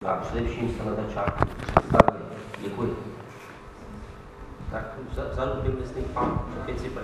A především se na začátku představili. Děkuji. Tak vzadu byl myslím pan Picipr.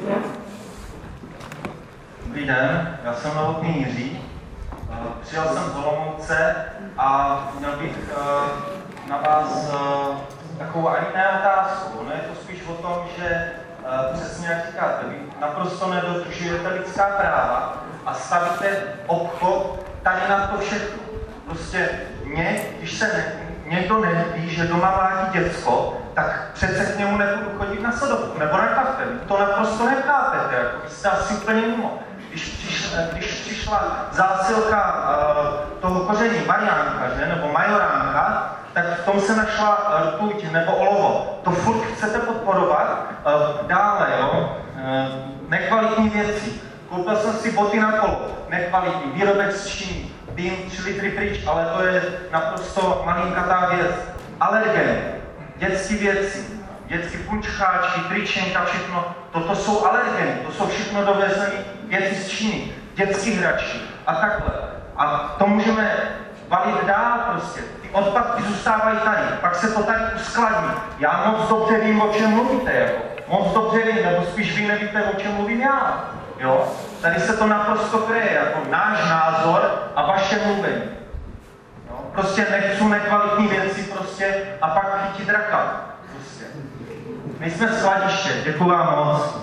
Dobrý den, já jsem Novotný Jiří. Přijel jsem z Olomouce a měl bych na vás takovou ani ne otázku. No je to spíš o tom, že přesně jak říkáte, vy naprosto nedodržujete lidská práva a stavíte obchod tady na to všechno. Prostě když se někdo nelíbí, že doma má děcko, tak přece k němu nebudu chodit na sodovku nebo na kafe. Vy to naprosto nechápete, jako vy jste asi úplně mimo. Když přišla zásilka toho koření Mariánka, nebo Majoránka, tak v tom se našla rtuť nebo olovo. To furt chcete podporovat. Dále, jo, nekvalitní věci. Koupil jsem si boty na kolo, nekvalitní, výrobek z Číny. Vím 3 litry pryč, ale to je naprosto malinkatá věc. Alergen, dětské věci, dětské punčcháčky, tričenka, všechno. Toto jsou alergeny, to jsou všechno dovezené věci z Číny, dětské hračky a takhle. A to můžeme valit dál prostě. Ty odpadky zůstávají tady, pak se to tady uskladní. Já moc dobře vím, o čem mluvíte, jako. Moc dobře vím, nebo spíš vy nevíte, o čem mluvím já. Jo? Tady se to naprosto kryje, jako náš názor a vaše mluvení. Jo? Prostě nechci nekvalitní věci prostě a pak chytit draka. Prostě. My jsme skladiště, děkuji vám moc.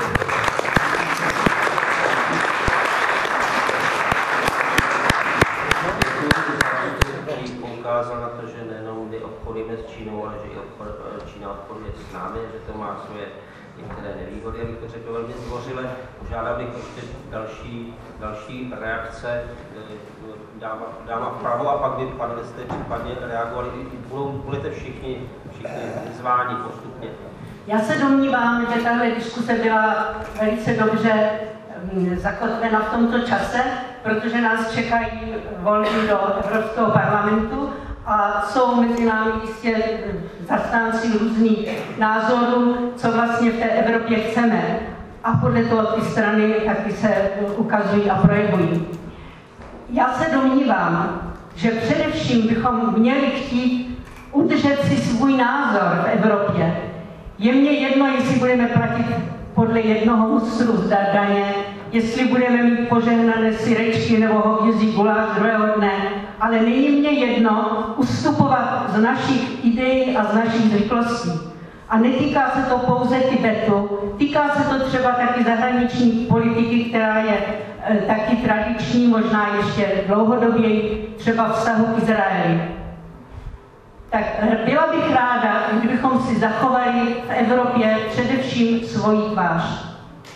Poukázal na to, že nejenom my obchodujeme s Čínou, ale že i Čína obchoduje s námi, že to má svoje některé nevýhody, abych to řekl velmi zdvořile. Požádal bych ještě další reakce. Dáma vpravo a pak by panelisté případně reagovali. Budete všichni zváni postupně. Já se domnívám, že tahle diskuse byla velice dobře zakotvena v tomto čase, protože nás čekají volby do Evropského parlamentu a jsou mezi námi jistě zastánci různých názorů, co vlastně v té Evropě chceme. A podle toho ty strany taky se ukazují a projevují. Já se domnívám, že především bychom měli chtít udržet si svůj názor v Evropě. Je mně jedno, jestli budeme platit podle jednoho mustru daně, jestli budeme mít požehnané syrečky nebo hovězí guláš druhého dne, ale není mně jedno ustupovat z našich ideí a z našich zvyklostí. A netýká se to pouze Tibetu, týká se to třeba taky zahraniční politiky, která je taky tradiční, možná ještě dlouhodoběji, třeba vztahu k Izraeli. Tak byla bych ráda, kdybychom si zachovali v Evropě především svoji tvář.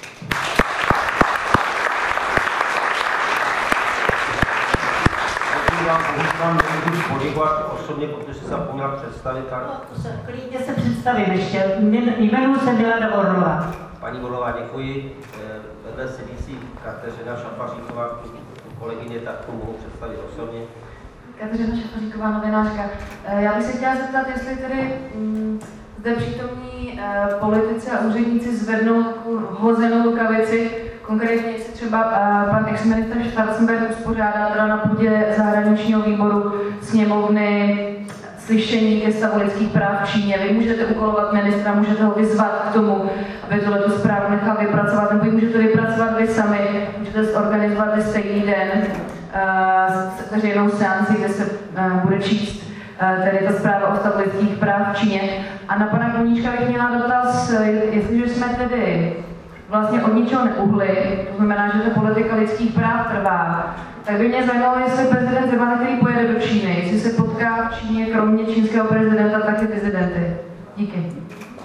Vám nemůžu poděkovat osobně, protože se zapomněla představit. Klidně se představím ještě. Jmenuji se Milada Orlová. Paní Orlová, děkuji. Vedle sedící Kateřina Šafaříková, kolegyně, tak to mohu představit osobně. Kateřina Šafaříková, novinářka. Já bych se chtěla zeptat, jestli tedy zde přítomní politici a úředníci zvednou takovou hozenou rukavici, konkrétně jestli třeba pan ex-ministr Schwarzenberg uspořádá teda na půdě zahraničního výboru sněmovny slyšení ke stavu lidských práv v Číně. Vy můžete úkolovat ministra, můžete ho vyzvat k tomu, aby tuto zprávu nechal vypracovat, nebo ji můžete vypracovat vy sami, můžete zorganizovat stejný den veřejnou seanci, kde se bude číst tedy ta zpráva o stavu lidských práv v Číně. A na pana Koníčka bych měla dotaz, jestliže jsme tedy vlastně od ničeho neuhli, to znamená, že ta politika lidských práv trvá, tak by mě zajímalo, jestli prezident Zeman, který pojede do Číny, jestli se potká v Číně kromě čínského prezidenta taky dizidenty. Díky.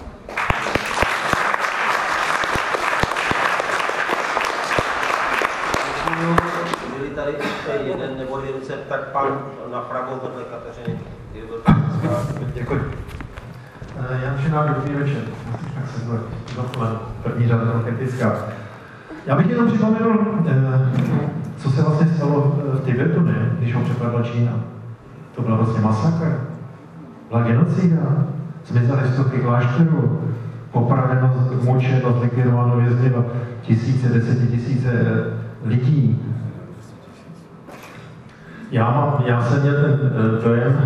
Byli tady ještě jeden nebo dvě ruce, tak pan napravo vedle Kateřiny. Děkuji. Jan Šinák, dobrý večer. Tak se zvolen, první řada demokratická. Já bych jenom připomenul, co se vlastně stalo v Tibetu, ne? Když ho přepadla Čína. To byla vlastně masakr. Byla genocida. Zmizely stovky klášterů. Popraveno, mučeno, zlikvidováno, vězněno desetitisíce lidí. Já jsem měl ten dojem,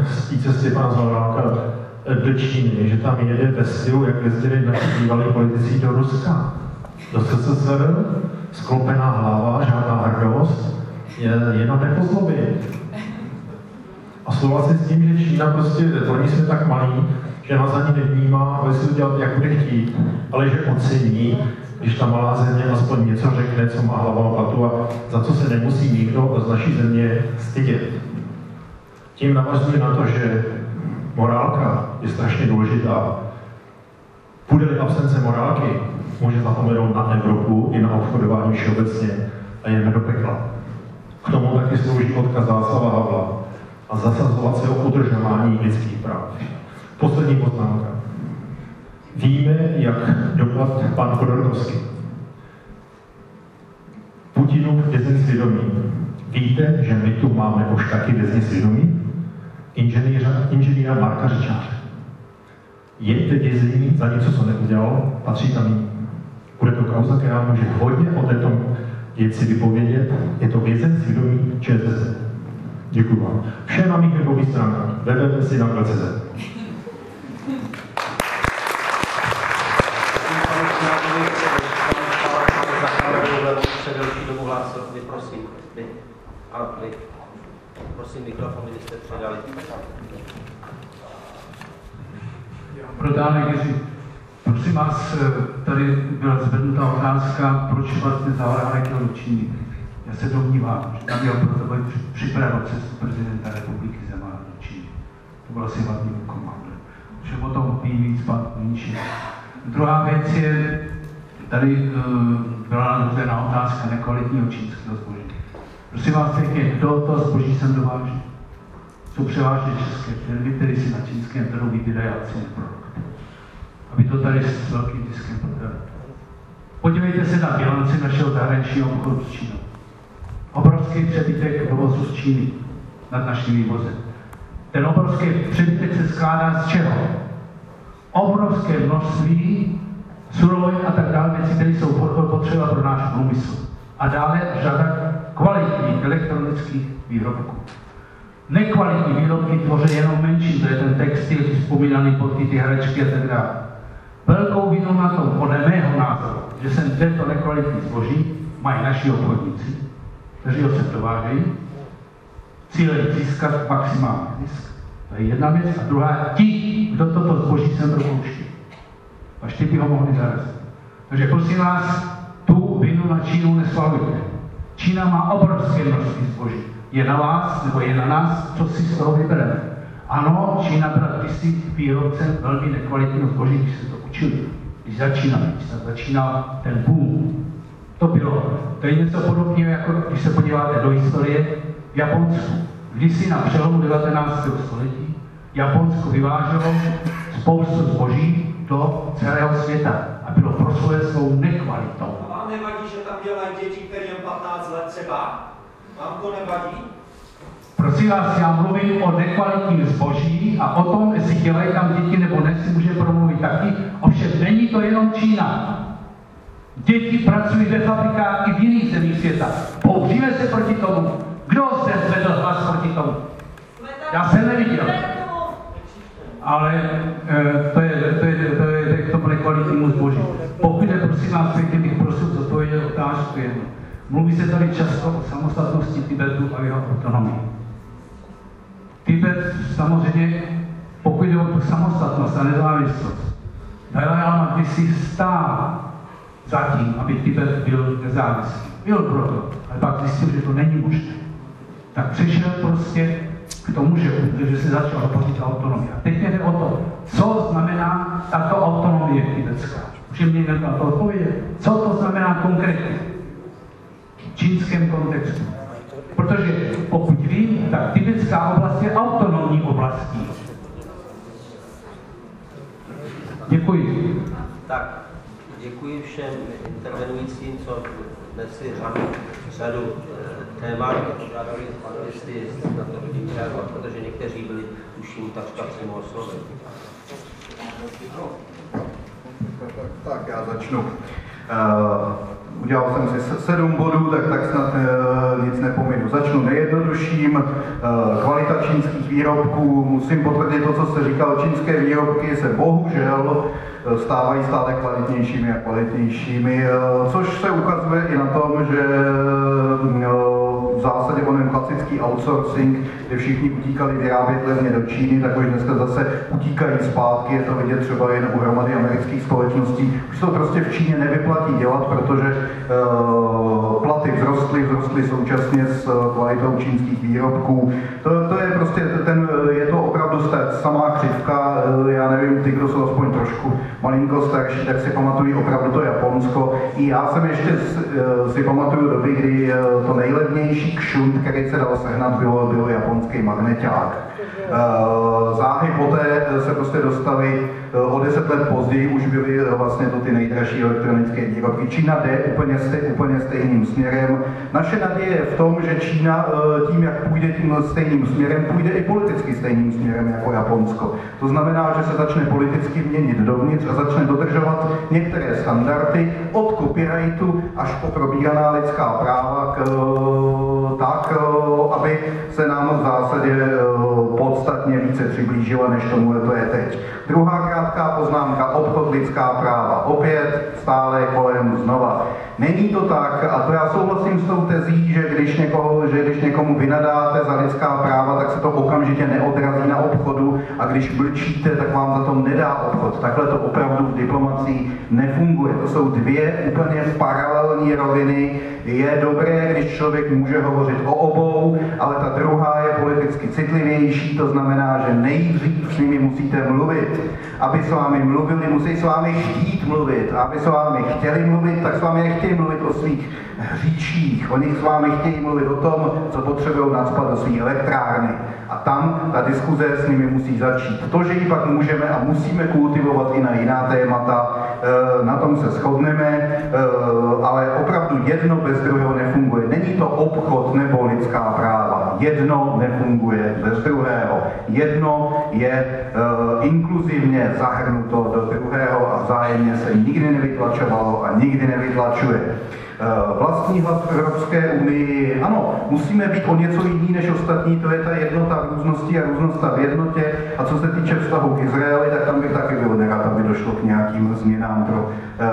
cestě pana Zaorálka do Číny, že tam jede ve stylu, jak jezdili naši bývalí politici do Ruska, do SSSR, sklopená hlava, žádná hrdost, jenom nepozlobit. A souhlasím s tím, že Čína prostě, pro ní jsme tak malí, že nás ani nevnímá, ale si to dělat, jak bude chtít, ale že ocení, když ta malá země aspoň něco řekne, co má hlava a patu a za co se nemusí nikdo z naší země stydět. Tím navazuji na to, že morálka je strašně důležitá. Bude-li absence morálky, může zapomenout na Evropu i na obchodování všeobecně a jdeme do pekla. K tomu taky slouží odkaz Václava Havla a zasazovat se o udržování lidských práv. Poslední poznámka. Víme, jak dopadl pan Chodorkovský. Putinův vězeň svědomí. Víte, že my tu máme už taky vězně svědomí? Inženýra Marka Řečáře. Je ve vězení za něco, co neudělal, patří tam jí. Bude to kauza, která může hodně o této věci vypovědět. Je to vězeň svědomí ČSSD. Děkuji vám. Vše na mých webových stránkách www.synak.cz. Prosím, mikrofon, když jste předali. Pro dále, prosím vás, tady byla zvednutá otázka, proč vlastně Zaorálek jel do Číny. Já se domnívám, že tam měl proto připravit cestu prezidenta republiky Zemana do Číny. To byl asi hlavní úkol. Že o tom ví víc pan Mníšek. Druhá věc je, tady byla nadvozená otázka nekvalitního čínského zboží. Prosím vás pěkně, kdo to zboží sem dováží? Jsou převážně české firmy, které si na čínském trhu vybírají akcijní produkt. Aby to tady s velkým tiskem prodali. Podívejte se na bilanci našeho zahraničního obchodu s Čínou. Obrovský přebytek dovozu z Číny nad naším vývozem. Ten obrovský přebytek se skládá z čeho? Obrovské množství surovin a tak dále, věcí, které jsou potřeba pro náš průmysl. A dále řada kvalitních elektronických výrobků. Nekvalitní výrobky tvoří jenom menší, to je ten textil, vzpomínaný podky, ty hračky a tak dále. Velkou vinu na tom, podle mého názoru, že sem tento nekvalitní zboží mají naši obchodníci, kteří ho se dovážejí, cílem získat maximální zisk. To je jedna věc. A druhá, ti, kdo toto zboží sem propouští. Až ty by ho mohli zarazit. Takže prosím vás, tu vinu na Čínu nesvalujte. Čína má obrovské množství zboží. Je na vás, nebo je na nás, co si z toho vybereme. Ano, Čína byla kdysi výrobcem velmi nekvalitního zboží, když se to učili. Když začínal ten boom. To bylo. To je něco podobného, jako když se podíváte do historie v Japonsku. Kdysi na přelomu 19. století Japonsko vyváželo spoustu zboží do celého světa a bylo proslulé svou nekvalitou. A vám nevadí, že tam dělají děti, které jen 15 let třeba? Vám to nevadí? Prosím vás, já mluvím o nekvalitním zboží a o tom, jestli dělají tam děti nebo ne, si může promluvit taky. Ovšem není to jenom Čína. Děti pracují ve fabrikách i v jiných zemích světa. Použijeme se proti tomu. Kdo se zvedl hlas proti tomu? Já jsem neviděl. Ale to je k tomu nekvalitnímu zboží. Pokud je, prosím vás, pěkně bych prosil zodpovědět otázku jednu. Mluví se tady často o samostatnosti Tibetu a jeho autonomii. Tibet samozřejmě, pokud jde o tu samostatnost a nezávislost, Dalaj Lama kdysi stál zatím, aby Tibet byl nezávislý. Byl proto, ale pak zjistil, že to není možné. Tak přišel prostě k tomu, že se začal hovořit autonomie. A teď jde o to, co znamená tato autonomie tibetská. Může mě někdo na to odpovědět? Co to znamená konkrétně? V čínském kontextu. Protože pokud vím, tak tibetská oblast je autonomní oblastí. Děkuji. Tak, děkuji všem intervenujícím, co nesli řadu témat. Požádali panelisty, jestli na to hodí reagovat, protože někteří byli, tuším, takřka přímo osloveni. Tak já začnu. udělal jsem si 7 bodů, tak snad nic nepominu. Začnu nejjednodušším. Kvalita čínských výrobků. Musím potvrdit to, co jste říkal. Čínské výrobky se bohužel stávají stále kvalitnějšími a kvalitnějšími, což se ukazuje i na tom, že v zásadě onen klasický outsourcing, kde všichni utíkali vyrábět levně do Číny, tak už dneska zase utíkají zpátky, je to vidět třeba jen u hromady amerických společností. Už to prostě v Číně nevyplatí dělat, protože platy vzrostly současně s kvalitou čínských výrobků. To je prostě, je to opravdu samá křivka, já nevím, ty, kdo jsou aspoň trošku malinko starší, tak si pamatují opravdu to Japonsko. I já jsem ještě si pamatuju doby, kdy to nejlevnější kšunt, který se dal sehnat, byl japonský magneťák. Záhy poté se prostě dostali, o 10 let později už byly vlastně to ty nejdražší elektronické výrobky. Čína jde úplně stejným směrem. Naše naděje je v tom, že Čína tím, jak půjde tím stejným směrem, půjde i politicky stejným směrem jako Japonsko. To znamená, že se začne politicky měnit dovnitř a začne dodržovat některé standardy od copyrightu až po probíraná lidská práva tak, aby se nám v zásadě podstatně více přiblížila, než tomu to je teď. Druhá krátká poznámka, obchod, lidská práva. Opět stále kolem znova. Není to tak, a to já souhlasím s tou tezí, že když někomu vynadáte za lidská práva, tak se to okamžitě neodrazí na obchodu a když mlčíte, tak vám za to nedá obchod. Takhle to opravdu v diplomacii nefunguje. To jsou dvě úplně paralelní roviny. Je dobré, když člověk může hovořit o obou, ale ta druhá je politicky citlivější, to znamená, že nejdřív s nimi musíte mluvit. Aby s vámi mluvili, musí s vámi chtít mluvit. A aby s vámi chtěli mluvit, tak s vámi nechtějí mluvit o svých hříších. Oni s vámi chtějí mluvit o tom, co potřebují nacpat do svých elektrárny. A tam ta diskuze s nimi musí začít. To, že ji pak můžeme a musíme kultivovat i na jiná témata, na tom se shodneme, ale opravdu jedno bez druhého nefunguje. Není to obchod nebo lidská práva. Jedno nefunguje bez druhého. Jedno je inkluzivně zahrnuto do druhého a vzájemně se nikdy nevytlačovalo a nikdy nevytlačuje. Vlastní hlas v Evropské unii, ano, musíme být o něco jiný než ostatní, to je ta jednota v různosti a různost v jednotě. A co se týče vztahu k Izraeli, tak tam bych taky byl nerad, aby došlo k nějakým změnám pro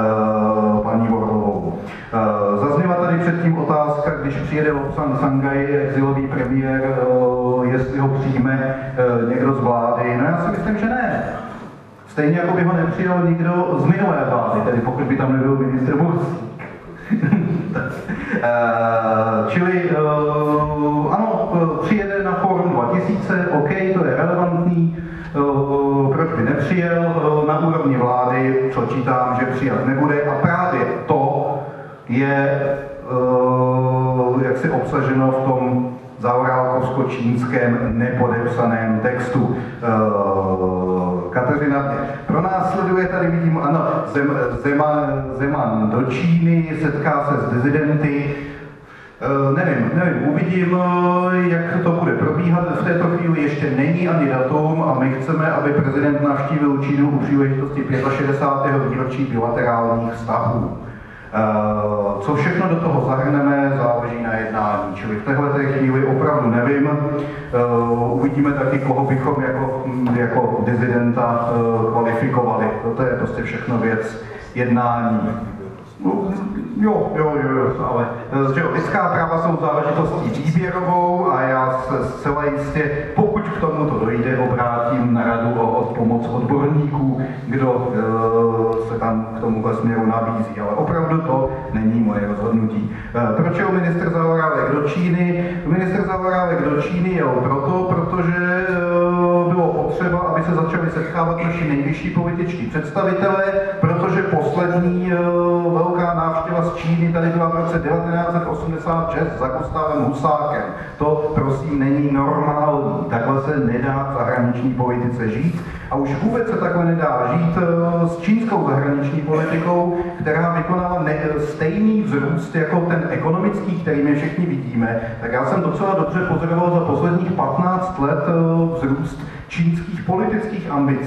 paní Orlovou. Zazněla tady předtím otázka, když přijede Lobsang Sangaj, exilový premiér, jestli ho přijme někdo z vlády. No já si myslím, že ne. Stejně jako by ho nepřijal nikdo z minulé vlády, tedy pokud by tam nebyl ministr Bursík. Čili ano, přijede na Fórum 2000, OK, to je relevantní, proč by nepřijel na úrovni vlády, co čítám, že přijat nebude a právě to je jaksi obsaženo v tom zaorálkovsko-čínském nepodepsaném textu. Kateřina pro nás sleduje, tady vidím, ano, Zeman do Číny, setká se s dizidenty. Nevím, uvidím, jak to bude probíhat. V této chvíli ještě není ani datum a my chceme, aby prezident navštívil Čínu u příležitosti 65. výročí bilaterálních vztahů. Co všechno do toho zahrneme, záleží na jednání. Čili v této chvíli opravdu nevím. Uvidíme taky, koho bychom jako dizidenta kvalifikovali. To je prostě všechno věc jednání. Jo, ale lidská práva jsou záležitostí výběrovou a já se zcela jistě, pokud k tomuto dojde, obrátím na radu o pomoc odborníků, kdo se tam k tomuhle směru nabízí. Ale opravdu to není moje rozhodnutí. Proč jel ministr Zaorálek do Číny? Ministr Zaorálek do Číny jel protože bylo potřeba, aby se začali setkávat naši nejvyšší političtí představitelé, protože poslední velká návštěva z Číny tady byla v roce 1986 za Gustavem Husákem. To prosím není normální, takhle se nedá v zahraniční politice žít a už vůbec se takhle nedá žít s čínskou zahraniční politikou, která vykonala stejný vzrůst jako ten ekonomický, který my všichni vidíme. Tak já jsem docela dobře pozoroval za posledních 15 let vzrůst čínských politických ambicí.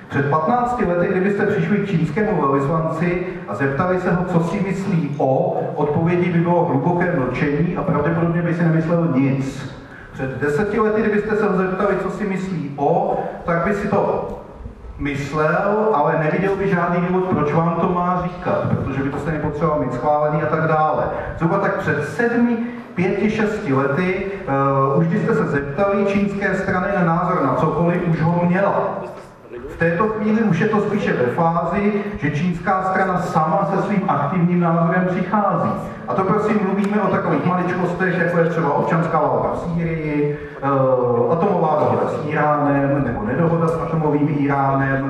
Před 15 lety, kdybyste přišli k čínskému velvyslanci a zeptali se ho, co si myslí o, odpovědi by bylo hluboké mlčení a pravděpodobně by si nemyslel nic. Před 10 lety, kdybyste se ho zeptali, co si myslí o, tak by si to myslel, ale neviděl by žádný důvod, proč vám to má říkat, protože by to stejně potřeboval mít schválený a tak dále. Zhruba tak před 7, 5, 6 lety, už když jste se zeptali čínské strany na názor na cokoliv, už ho měla. V této chvíli už je to spíše ve fázi, že čínská strana sama se svým aktivním názorem přichází. A to prosím mluvíme o takových maličkostech, jako je třeba občanská válka v Sýrii, atomová dohoda s Iránem, nebo nedohoda s atomovým Iránem,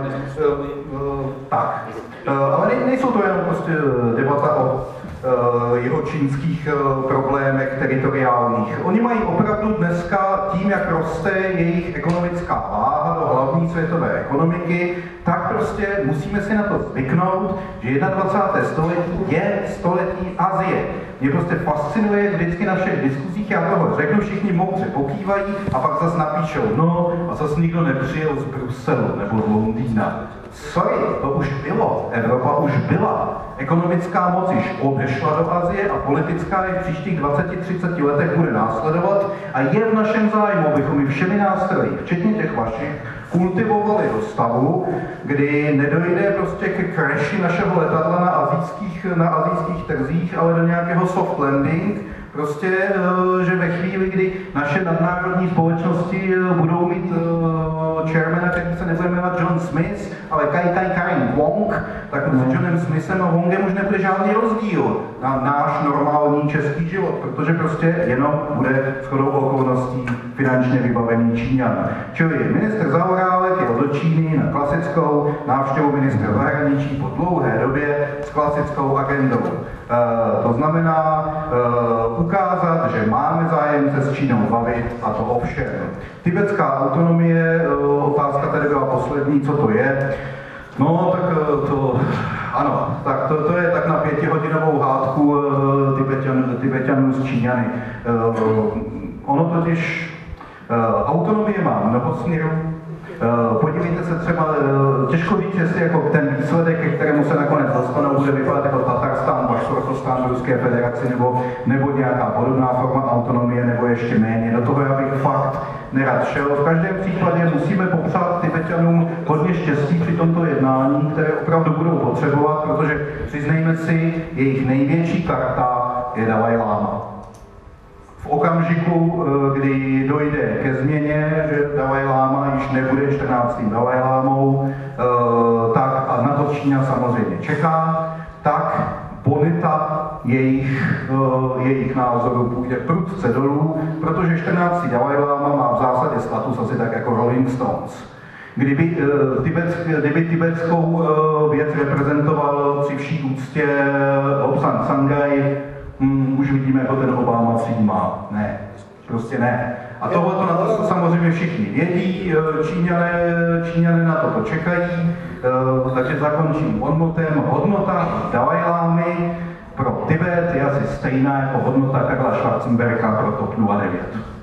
tak. Ale nejsou to jenom prostě debata o jihočínských problémech teritoriálních. Oni mají opravdu dneska tím, jak roste jejich ekonomická váha do hlavní světové ekonomiky, tak prostě musíme si na to zvyknout, že 21. století je století Asie. Mě prostě fascinuje vždycky na všech diskuzích, já toho řeknu, všichni moudře pokývají a pak zase napíšou, no a zase nikdo nepřijel z Bruselu nebo z Londýna. Sorry, to už bylo. Evropa už byla. Ekonomická moc již odešla do Asie a politická je v příštích 20-30 letech bude následovat a je v našem zájmu, abychom i všemi nástroji, včetně těch vašich, kultivovali do stavu, kdy nedojde prostě ke crashi našeho letadla na asijských trzích, ale do nějakého soft landing, prostě, že ve chvíli, kdy naše nadnárodní společnosti budou mít chairmana, který se nebude jmenovat John Smith, ale Karin Wong, tak mezi Johnem Smithem a Wongem už nebude žádný rozdíl na náš normální český život, protože prostě jenom bude shodou okolností finančně vybavený Číňan. Čili ministr Zaorálek jel do Číny na klasickou návštěvu ministra zahraničí po dlouhé době s klasickou agendou. To znamená ukázat, že máme zájem se s Čínou bavit a to ovšem. Tibetská autonomie, otázka tady byla poslední, co to je. No, tak to, ano, tak to je tak na 5hodinovou hádku Tibeťanů s Číňany. Ono totiž, autonomie má mnoho směrů. Podívejte se třeba, těžko říct, jestli jako ten výsledek, ke kterému se nakonec dostanou, bude vypadat jako Tatarstán, Baškortostán v Ruské federaci nebo nějaká podobná forma autonomie, nebo ještě méně. Do toho já bych fakt nerad šel. V každém případě musíme popřát Tibeťanům hodně štěstí při tomto jednání, které opravdu budou potřebovat, protože přiznejme si, jejich největší karta je Dalaj Lama. V okamžiku, kdy dojde ke změně, že Dalaj Lama již nebude 14. Dalaj Lámou, tak a na to Čína samozřejmě čeká, tak bonita jejich názorů půjde prudce dolů, protože 14. Dalaj Lama má v zásadě status asi tak jako Rolling Stones. Kdyby tibetskou věc reprezentoval při vší úctě Lobsang Sangaj, už vidíme, jako ten Obama přijímá. Ne, prostě ne. A tohle na to samozřejmě všichni vědí, Číňané na to čekají, takže zakončím hodnotem. Hodnota Dalaj Lámy pro Tibet je asi stejná jako hodnota Karla Schwarzenberga pro TOP 09.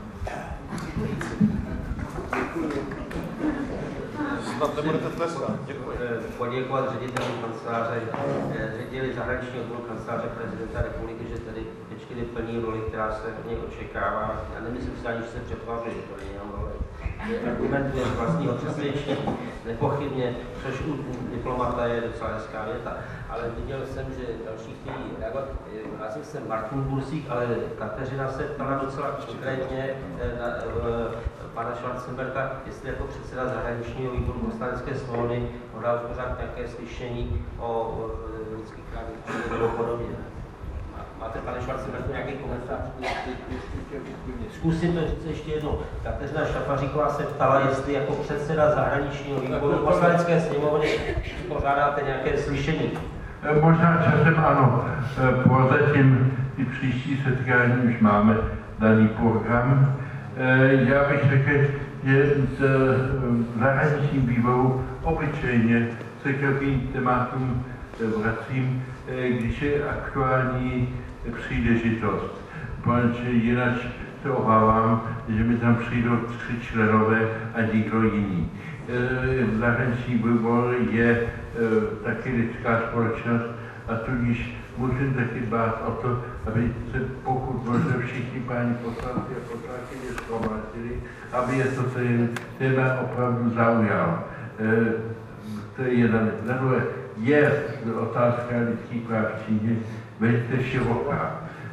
Poděkovat řediteli kanceláře, řediteli zahraničního odboru kanceláře prezidenta republiky, že tady pečlivě plní roli, která se od něj očekává. Já nemyslím si ani, že se přetváří, že to není jenom role. Argumentuje z vlastního přesvědčení, nepochybně, což u diplomata je docela hezká věta. Ale viděl jsem, že další chtějí reagovat. Hlásil jsem Martin Bursík, ale Kateřina se ptala docela konkrétně na pana Schwarzenberga, jestli jako předseda zahraničního výboru Poslanecké sněmovny podal pořád nějaké slyšení o lidských právech nebo podobně. Máte, pane Schwarzenbergu, nějaký komentář? Zkusím to říct ještě jednou. Kateřina Šafaříková se ptala, jestli jako předseda zahraničního výboru Poslanecké sněmovny pořádáte nějaké slyšení. Možná časem ano. Prozatím i příští setkání už máme daný program. Já bych řekl, že z zahraničním výboru obyčejně se k takovým tématům vracím, když je aktuální příležitost. Protože jinak se obávám, že mi tam přijdou 3 členové a nikdo jiný. zahraniční výbor je taky lidská společnost a tudíž musím taky dbát o to, aby se pokud možno všichni páni poslanci a poslankyně shromáždili, aby je to téma opravdu zaujalo. To je jedna věc. Za druhé, je otázka lidských práv v Číně velice široká.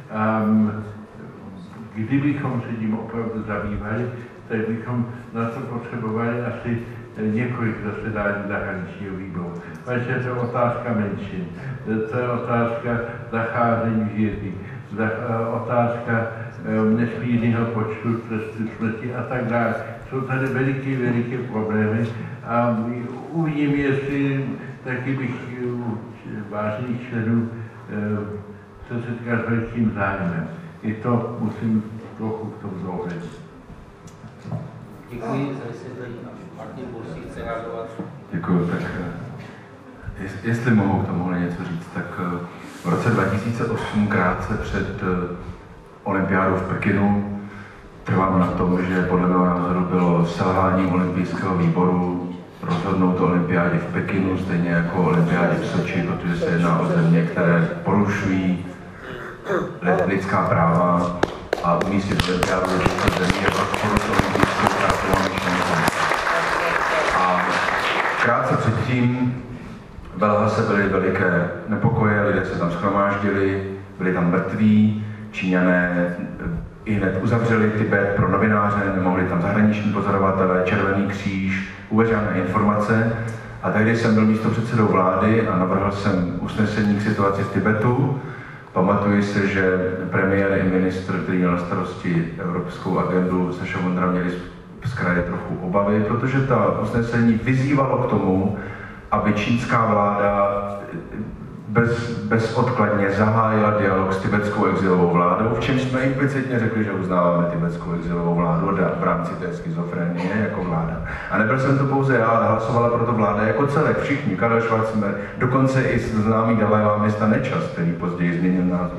Kdybychom se tím opravdu zabývali, tak bychom na to potřebovali asi několik zasedání zahraničního výboru. Takže to je otázka menšin, to je otázka zacházení vědy, otázka nesmírného počtu trestů smrti a tak dále. Jsou tady veliké problémy a uvidím, jestli taky bych vážných členů se setkat s velkým zájmem. I to musím trochu k tomu zohlednit. Děkuji za vysvětlení. Martin Bursík chce reagovat. Děkuji. Tak jestli mohu k tomu něco říct, tak v roce 2008, krátce před olympiádou v Pekinu, trvám na tom, že podle mého názoru bylo selháním olympijského výboru rozhodnout o olympiádě v Pekinu, stejně jako o olympiádě v Soči, protože se jedná o země, které porušují lidská práva a umístit olympiádu do těchto zemí je v rozporu s olympijskou prázdnou myšlenkou. A krátce předtím v Lhase byly veliké nepokoje, lidé se tam shromáždili, byli tam mrtví, Číňané i hned uzavřeli Tibet pro novináře, nemohli tam zahraniční pozorovatelé, Červený kříž, vůbec žádné informace. A tehdy jsem byl místopředsedou vlády a navrhl jsem usnesení k situaci v Tibetu. Pamatuji se, že premiér i ministr, který měl na starosti evropskou agendu, Saša Vondra, měli z kraje trochu obavy, protože ta usnesení vyzývalo k tomu, aby čínská vláda bezodkladně zahájila dialog s tibetskou exilovou vládou, v čem jsme implicitně řekli, že uznáváme tibetskou exilovou vládu v rámci té schizofrenie jako vláda. A nebyl jsem to pouze já, ale hlasovala proto vláda jako celek, všichni, Karel Schwarzenberg, dokonce i známý dalajlámista Nečas, který později změnil názor.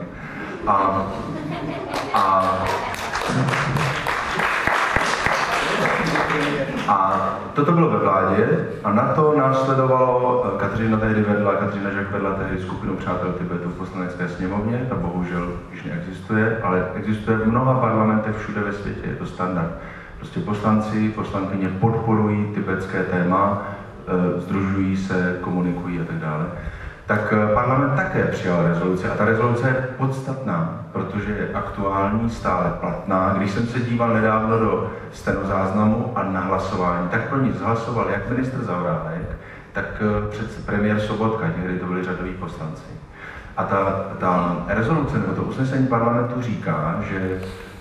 A toto bylo ve vládě a na to následovalo, Kateřina Žak vedla tehdy skupinu Přátel Tibetu v Poslanecké sněmovně, ta bohužel již neexistuje, ale existuje v mnoha parlamentech všude ve světě, je to standard. Prostě poslankyně podporují tibetské téma, sdružují se, komunikují a tak dále. Tak parlament také přijal rezoluci a ta rezoluce je podstatná, protože je aktuální, stále platná. Když jsem se díval nedávno do stenozáznamu a na hlasování, tak pro nic hlasoval jak ministr Zaorálek, tak premiér Sobotka, tehdy to byli řadoví poslanci. A ta rezoluce nebo to usnesení parlamentu říká, že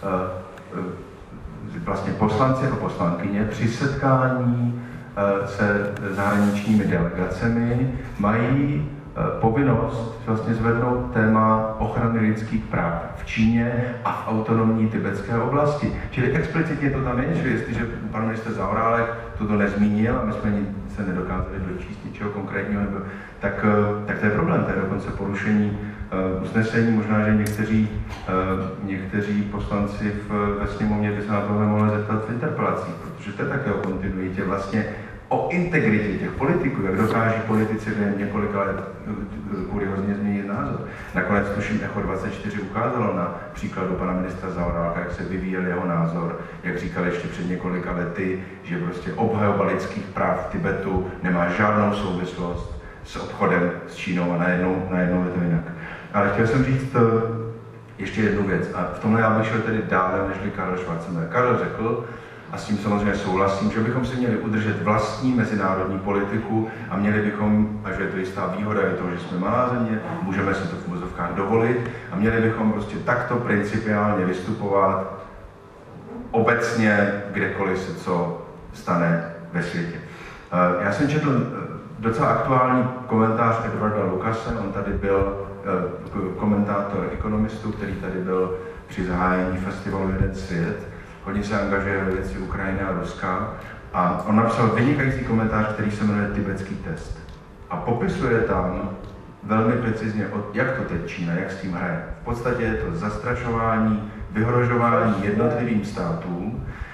vlastně poslanci a poslankyně při setkání se zahraničními delegacemi mají povinnost vlastně zvednout téma ochrany lidských práv v Číně a v autonomní tibetské oblasti. Čili explicitně to tam je, že jestliže pan ministr Zaorálek toto nezmínil a my jsme se nedokázali dočíst ničeho konkrétního, tak to je problém, to je dokonce porušení usnesení. Možná, že někteří poslanci ve sněmovně by se na tohle mohli zeptat v interpelacích, protože to je také o kontinuitě vlastně o integritě těch politiků, jak dokáží politici během několika let kuriozně změnit názor. Nakonec tuším Echo 24 ukázalo na příkladu pana ministra Zaorálka, jak se vyvíjel jeho názor, jak říkal ještě před několika lety, že prostě obhajoba lidských práv v Tibetu nemá žádnou souvislost s obchodem s Čínou a najednou je to jinak. Ale chtěl jsem říct ještě jednu věc a v tomhle já bych šel tedy dále, než Karel Schwarzenberg. Karel řekl, a s tím samozřejmě souhlasím, že bychom si měli udržet vlastní mezinárodní politiku a měli bychom, a že je to jistá výhoda je toho, že jsme malá země, můžeme si to v uvozovkách dovolit a měli bychom prostě takto principiálně vystupovat obecně, kdekoliv se co stane ve světě. Já jsem četl docela aktuální komentář Edwarda Lucase, on tady byl komentátor ekonomistů, který tady byl při zahájení festivalu Jeden svět. Hodně se angažuje ve věci Ukrajiny a Ruska a on napsal vynikající komentář, který se jmenuje Tibetský test. A popisuje tam velmi precizně, jak to teď Čína, jak s tím hraje. V podstatě je to zastrašování, vyhrožování jednotlivým státům,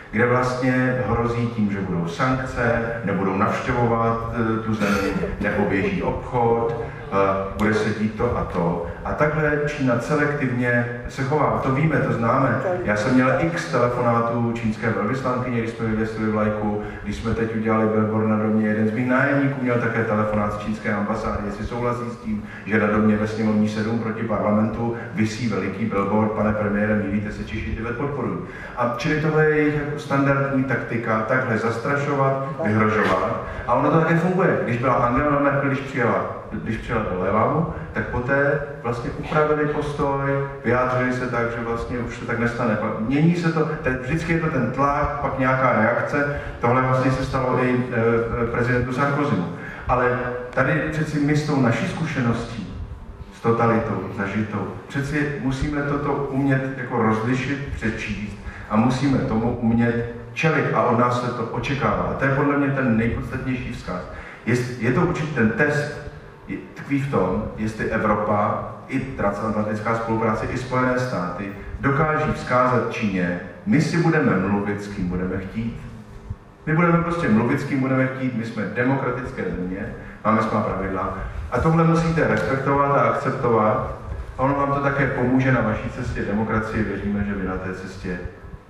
kde vlastně hrozí tím, že budou sankce, nebudou navštěvovat tu zemi, nepoběží obchod, bude se dít to a to. A takhle Čína selektivně se chová. To víme, to známe. Já jsem měl x telefonátů čínské velvyslankyně, když jsme vyvěsili vlajku, když jsme teď udělali billboard na domě. Jeden z mých nájemníků měl také telefonát z čínské ambasády, jestli souhlasí s tím, že na domě ve sněmovní 7 proti parlamentu visí veliký billboard, pane premiére, mívíte se Češi, Tibet podporují. A čili tohle je jejich standardní taktika, takhle zastrašovat, vyhrožovat. A ono to také funguje. Když byla Angela Merkel, když přijela do Levamu, tak poté vlastně upravili postoj, vyjádřili se tak, že vlastně už to tak nestane. Mění se to, vždycky je to ten tlak, pak nějaká reakce. Tohle vlastně se stalo i prezidentu Sarkozymu. Ale tady přeci my s tou naší zkušeností, s totalitou zažitou, přeci musíme toto umět jako rozlišit, přečíst a musíme tomu umět čelit a od nás se to očekává. A to je podle mě ten nejpodstatnější vzkaz. Je to určitě ten test, tkví v tom, jestli Evropa, i transatlantická spolupráce, i Spojené státy dokáží vzkázat Číně, my si budeme mluvit, s kým budeme chtít. My budeme prostě mluvit, s kým budeme chtít, my jsme demokratické země, máme svá pravidla a tohle musíte respektovat a akceptovat. A ono vám to také pomůže na vaší cestě demokracie, věříme, že vy na té cestě,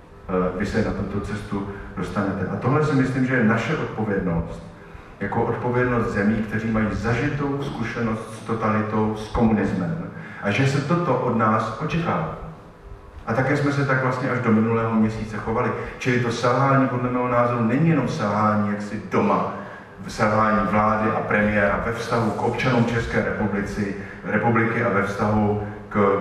vy se na tuto cestu dostanete. A tohle si myslím, že je naše odpovědnost, jako odpovědnost zemí, kteří mají zažitou zkušenost s totalitou, s komunismem. A že se toto od nás očekává. A také jsme se tak vlastně až do minulého měsíce chovali. Čili to selhání podle mého názoru není jenom selhání jaksi doma, selhání vlády a premiéra ve vztahu k občanům České republiky a ve vztahu k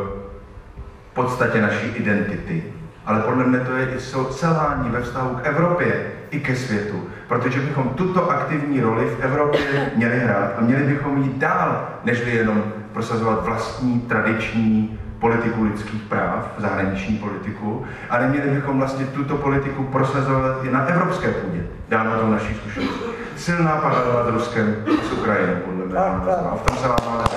podstatě naší identity. Ale podle mě to je i selhání ve vztahu k Evropě i ke světu, protože bychom tuto aktivní roli v Evropě měli hrát a měli bychom jít dál, nežli jenom prosazovat vlastní tradiční politiku lidských práv, zahraniční politiku, ale měli bychom vlastně tuto politiku prosazovat i na evropské půdě, dáno to naší zkušenosti. Silná paralela s Ruskem a s Ukrajinou, podle mě. A v tom se vám máme.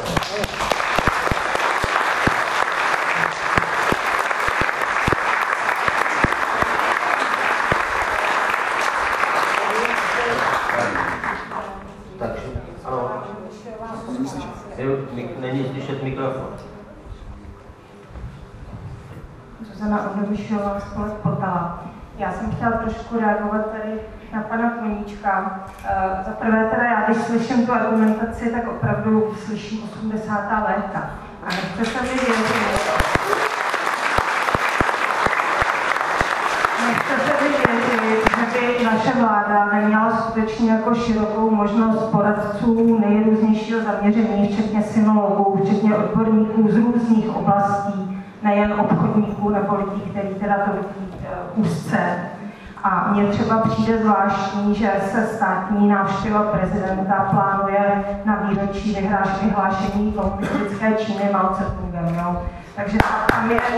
Není slyšet mikrofon. Zuzana Odnovišová, spolek Potala. Já jsem chtěla trošku reagovat tady na pana Koníčka. Za prvé teda já, když slyším tu argumentaci, tak opravdu slyším 80. léta. A nechce se mi věřit, že by naše vláda neměla skutečně jako širokou možnost poradců nejrůznějšího zaměření, včetně synologů, včetně odborníků z různých oblastí, nejen obchodníků nebo lidí, kteří teda to vidí úzce. A mně třeba přijde zvláštní, že se státní návštěva prezidenta plánuje na výročí vyhlášení komunistické Číny Mao Tse-tungem. Takže tam je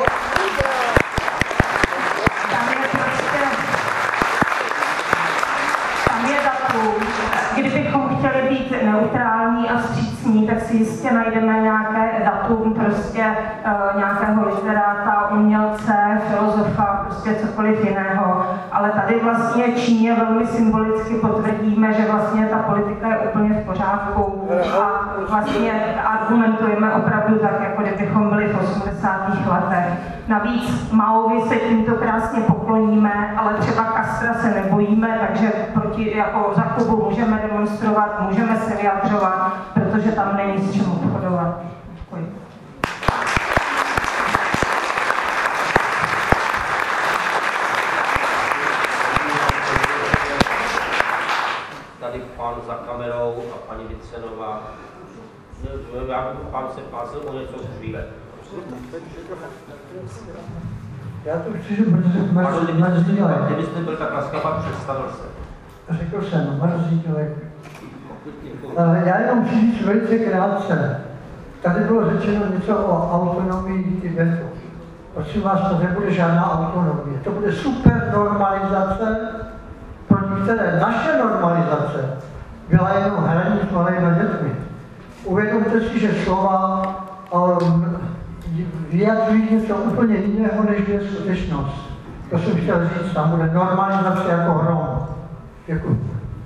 datum. Kdybychom chtěli být neutrální a vstřícní, tak si jistě najdeme nějaké datum, prostě nějakého literáta, umělce, filozofa, prostě cokoliv jiného. Ale tady vlastně Číně velmi symbolicky potvrdíme, že vlastně ta politika je úplně v pořádku a vlastně argumentujeme opravdu tak, jako kdybychom byli v 80. letech. Navíc Maovi se tímto krásně pokloníme, ale třeba Castra se nebojíme, takže jako za Kubu můžeme demonstrovat, můžeme se vyjadřovat, protože tam není s čím obchodovat. Děkuji. Tady pán za kamerou a paní Vicenová. Pán se pásl o něco chvíle. Já to chci, protože mrzí dělají. Kdybyste byl tak laskavá, představil se. Řekl jsem, mrzí dělají. Já jenom chci říct velice krátce. Tady bylo řečeno něco o autonomii Tibetu. Prosím vás, to nebude žádná autonomie. To bude super normalizace, pro některé naše normalizace byla jenom hraní s malými dětmi. Uvědomte si, že slova vyjadřují něco úplně jiného, než je skutečnost. To jsem chtěl říct, tam bude normalizace jako hrom. Děkuji.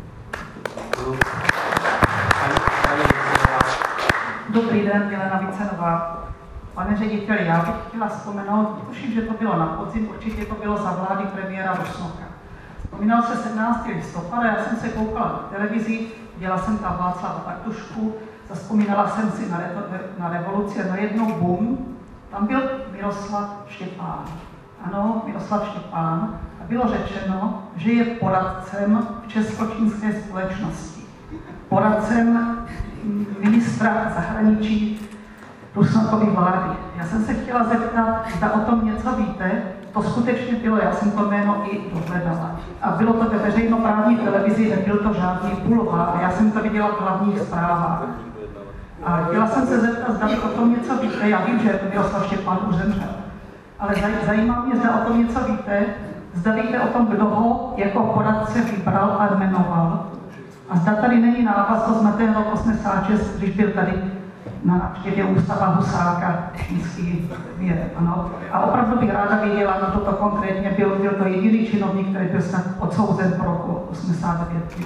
Dobrý den, Jelena Vicenová. Pane řediteli, já bych chtěla vzpomenout, tuším, že to bylo na podzim, určitě to bylo za vlády premiéra Rusnoka. Vzpomínal se 17. listopada, já jsem se koukala na televizi, viděla jsem tam Václava Bartušku, zavzpomínala jsem si na revoluci a najednou bum, tam byl Miroslav Štěpán. Ano, Miroslav Štěpán. A bylo řečeno, že je poradcem v česko-čínské společnosti. Poradcem ministra zahraničí Rusnokovy vlády. Já jsem se chtěla zeptat, zda o tom něco víte. To skutečně bylo, já jsem to jméno i dohledala. A bylo to ve veřejnoprávní televizi, nebyl to žádný bulvár. Já jsem to viděla v hlavních zprávách. A chtěla jsem se zeptat, zda o tom něco víte. Já vím, že Miroslav Štěpán už zemřel. Ale zajímá mě, zda o tom něco víte. Zda víte o tom, kdo ho jako poradce vybral a jmenoval. A zda tady není návaznost na ten rok 86, když byl tady na návštěvě ústava Husáka, čínský věd, ano. A opravdu bych ráda věděla, no toto konkrétně byl to jediný činovník, který byl snad odsouzen po roku 89.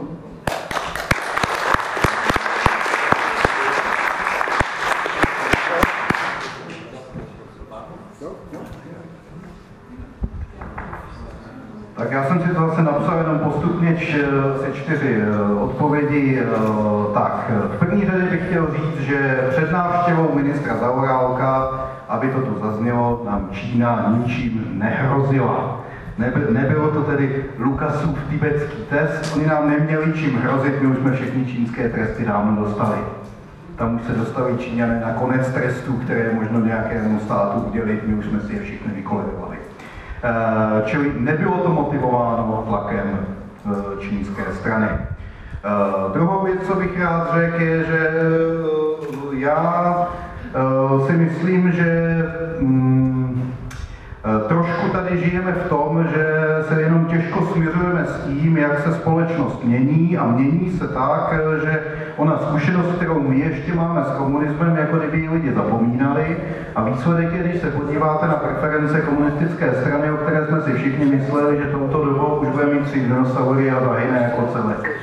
Tak já jsem si to zase napsal jenom postupně asi 4 odpovědi. Tak, v první řadě bych chtěl říct, že před návštěvou ministra Zaorálka, aby to tu zaznělo, nám Čína ničím nehrozila. Nebylo to tedy Lukasův tibetský test, oni nám neměli čím hrozit, my už jsme všechny čínské tresty dávno dostali. Tam už se dostaví Číňané na konec trestů, které je možno nějakému státu udělit, my už jsme si je všechny vykolejovali. Čili nebylo to motivováno tlakem čínské strany. Druhou věc, co bych rád řekl, je, že já si myslím, že trošku tady žijeme v tom, že se jenom těžko směřujeme s tím, jak se společnost mění a mění se tak, že ona zkušenost, kterou my ještě máme s komunismem, jako kdyby ji lidi zapomínali a výsledek je, když se podíváte na preference komunistické strany, o které jsme si všichni mysleli, že touto dobou už bude mít 3 dinosaury a zahyne jako celek.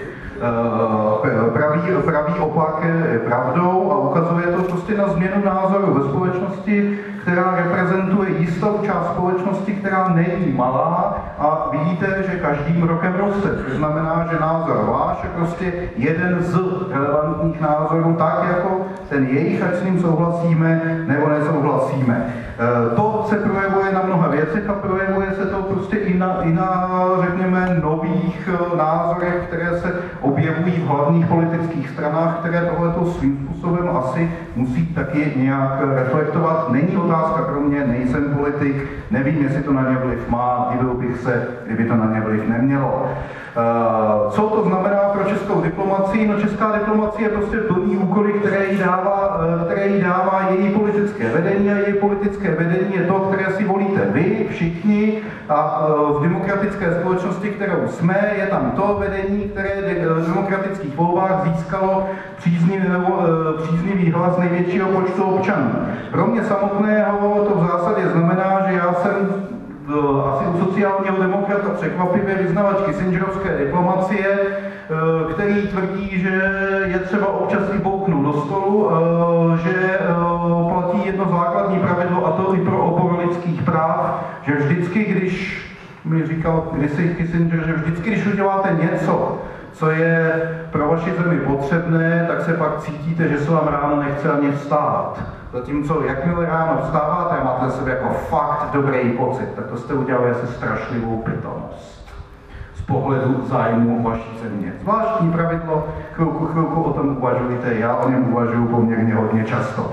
Pravý opak je pravdou a ukazuje to prostě na změnu názoru ve společnosti, která reprezentuje jistou část společnosti, která není malá a vidíte, že každým rokem roste. To znamená, že názor váš je prostě jeden z relevantních názorů, tak jako ten jejich, ať s ním souhlasíme nebo nesouhlasíme. To se projevuje na mnoha věcech a projevuje se to prostě i na řekněme, nových názorech, které se objevují v hlavních politických stranách, které tohleto svým způsobem asi musí taky nějak reflektovat. Není otázka pro mě, nejsem politik, nevím, jestli to na ně vliv má, divil bych se, kdyby to na ně vliv nemělo. Co to znamená pro českou diplomacii? No česká diplomacie prostě plní úkoly, které jí dává její politické vedení a její politické vedení je to, které si volíte vy, všichni a v demokratické společnosti, kterou jsme, je tam to vedení, které v demokratických volbách získalo příznivý hlas největšího počtu občanů. Pro mě samotného to v zásadě znamená, že já jsem asi u sociálního demokrata překvapivě vyznavač kissingerovské diplomacie, který tvrdí, že je třeba občas i bouchnout do stolu, že platí jedno základní pravidlo, a to i pro obor lidských práv, že vždycky, když mi říkal kdysi Kissinger, že vždycky, když uděláte něco, co je pro vaši zemi potřebné, tak se pak cítíte, že se vám ráno nechce ani vstávat. Zatímco jakmile ráno vstáváte a máte sebe jako fakt dobrý pocit, tak to jste udělali asi strašlivou pitomost z pohledu zájmu vaší země. Zvláštní pravidlo, chvilku o tom uvažujte, já o něm uvažuji poměrně hodně často.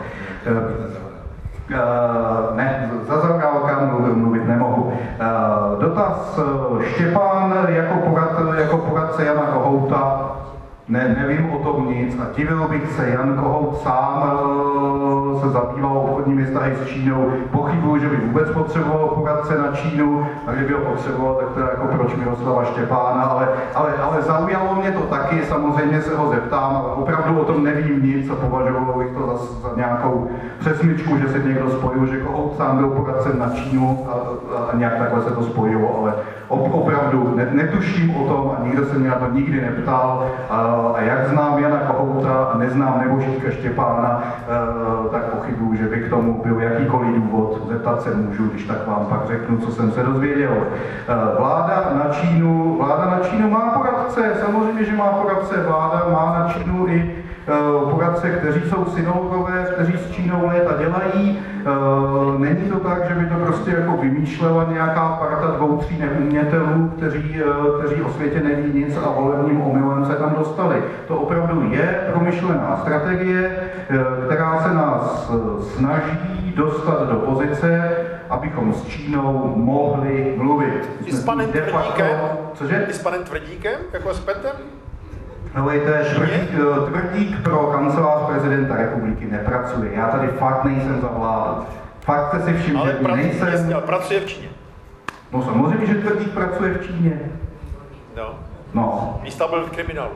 Ne, za Zaorálka mluvit nemohu. Dotaz Štěpán jako poradce Jana Kohouta, nevím o tom nic a divil bych se, Jan Kohout sám se zabýval obchodními vztahy s Čínou. Pochybuju, že by vůbec potřeboval poradce na Čínu, a kdyby ho potřeboval, tak to je jako proč Miroslava Štěpána, ale zaujalo mě to taky, samozřejmě se ho zeptám, ale opravdu o tom nevím nic a považoval bych to za nějakou přesmičku, že se někdo spojil, že Kohout sám byl poradcem na Čínu a nějak takhle se to spojilo, ale opravdu netuším o tom a nikdo se mě na to nikdy neptal a jak znám Jana Kohouta a neznám Nebožíka Štěpána, tak pochybuju, že by k tomu byl jakýkoliv důvod, zeptat se můžu, když tak vám pak řeknu, co jsem se dozvěděl. Vláda na Čínu má poradce, samozřejmě, že má poradce, vláda má na Čínu i poradce, kteří jsou synologové, kteří s Čínou léta dělají. Není to tak, že by to prostě jako vymýšlela nějaká parta 2-3 neumětelů, kteří o světě neví nic a volebním omylem se tam dostali. To opravdu je promyšlená strategie, která se nás snaží dostat do pozice, abychom s Čínou mohli mluvit. I s panem Tvrdíkem? Cože? I s panem Tvrdíkem, jako s Petem? Helejte, Tvrdík pro kancelář prezidenta republiky nepracuje. Já tady fakt nejsem za vládu. Fakt jste si všimli, že nejsem... Jasně, ale pracuje v Číně. No samozřejmě, že Tvrdík pracuje v Číně. No. Místa byl v kriminálu.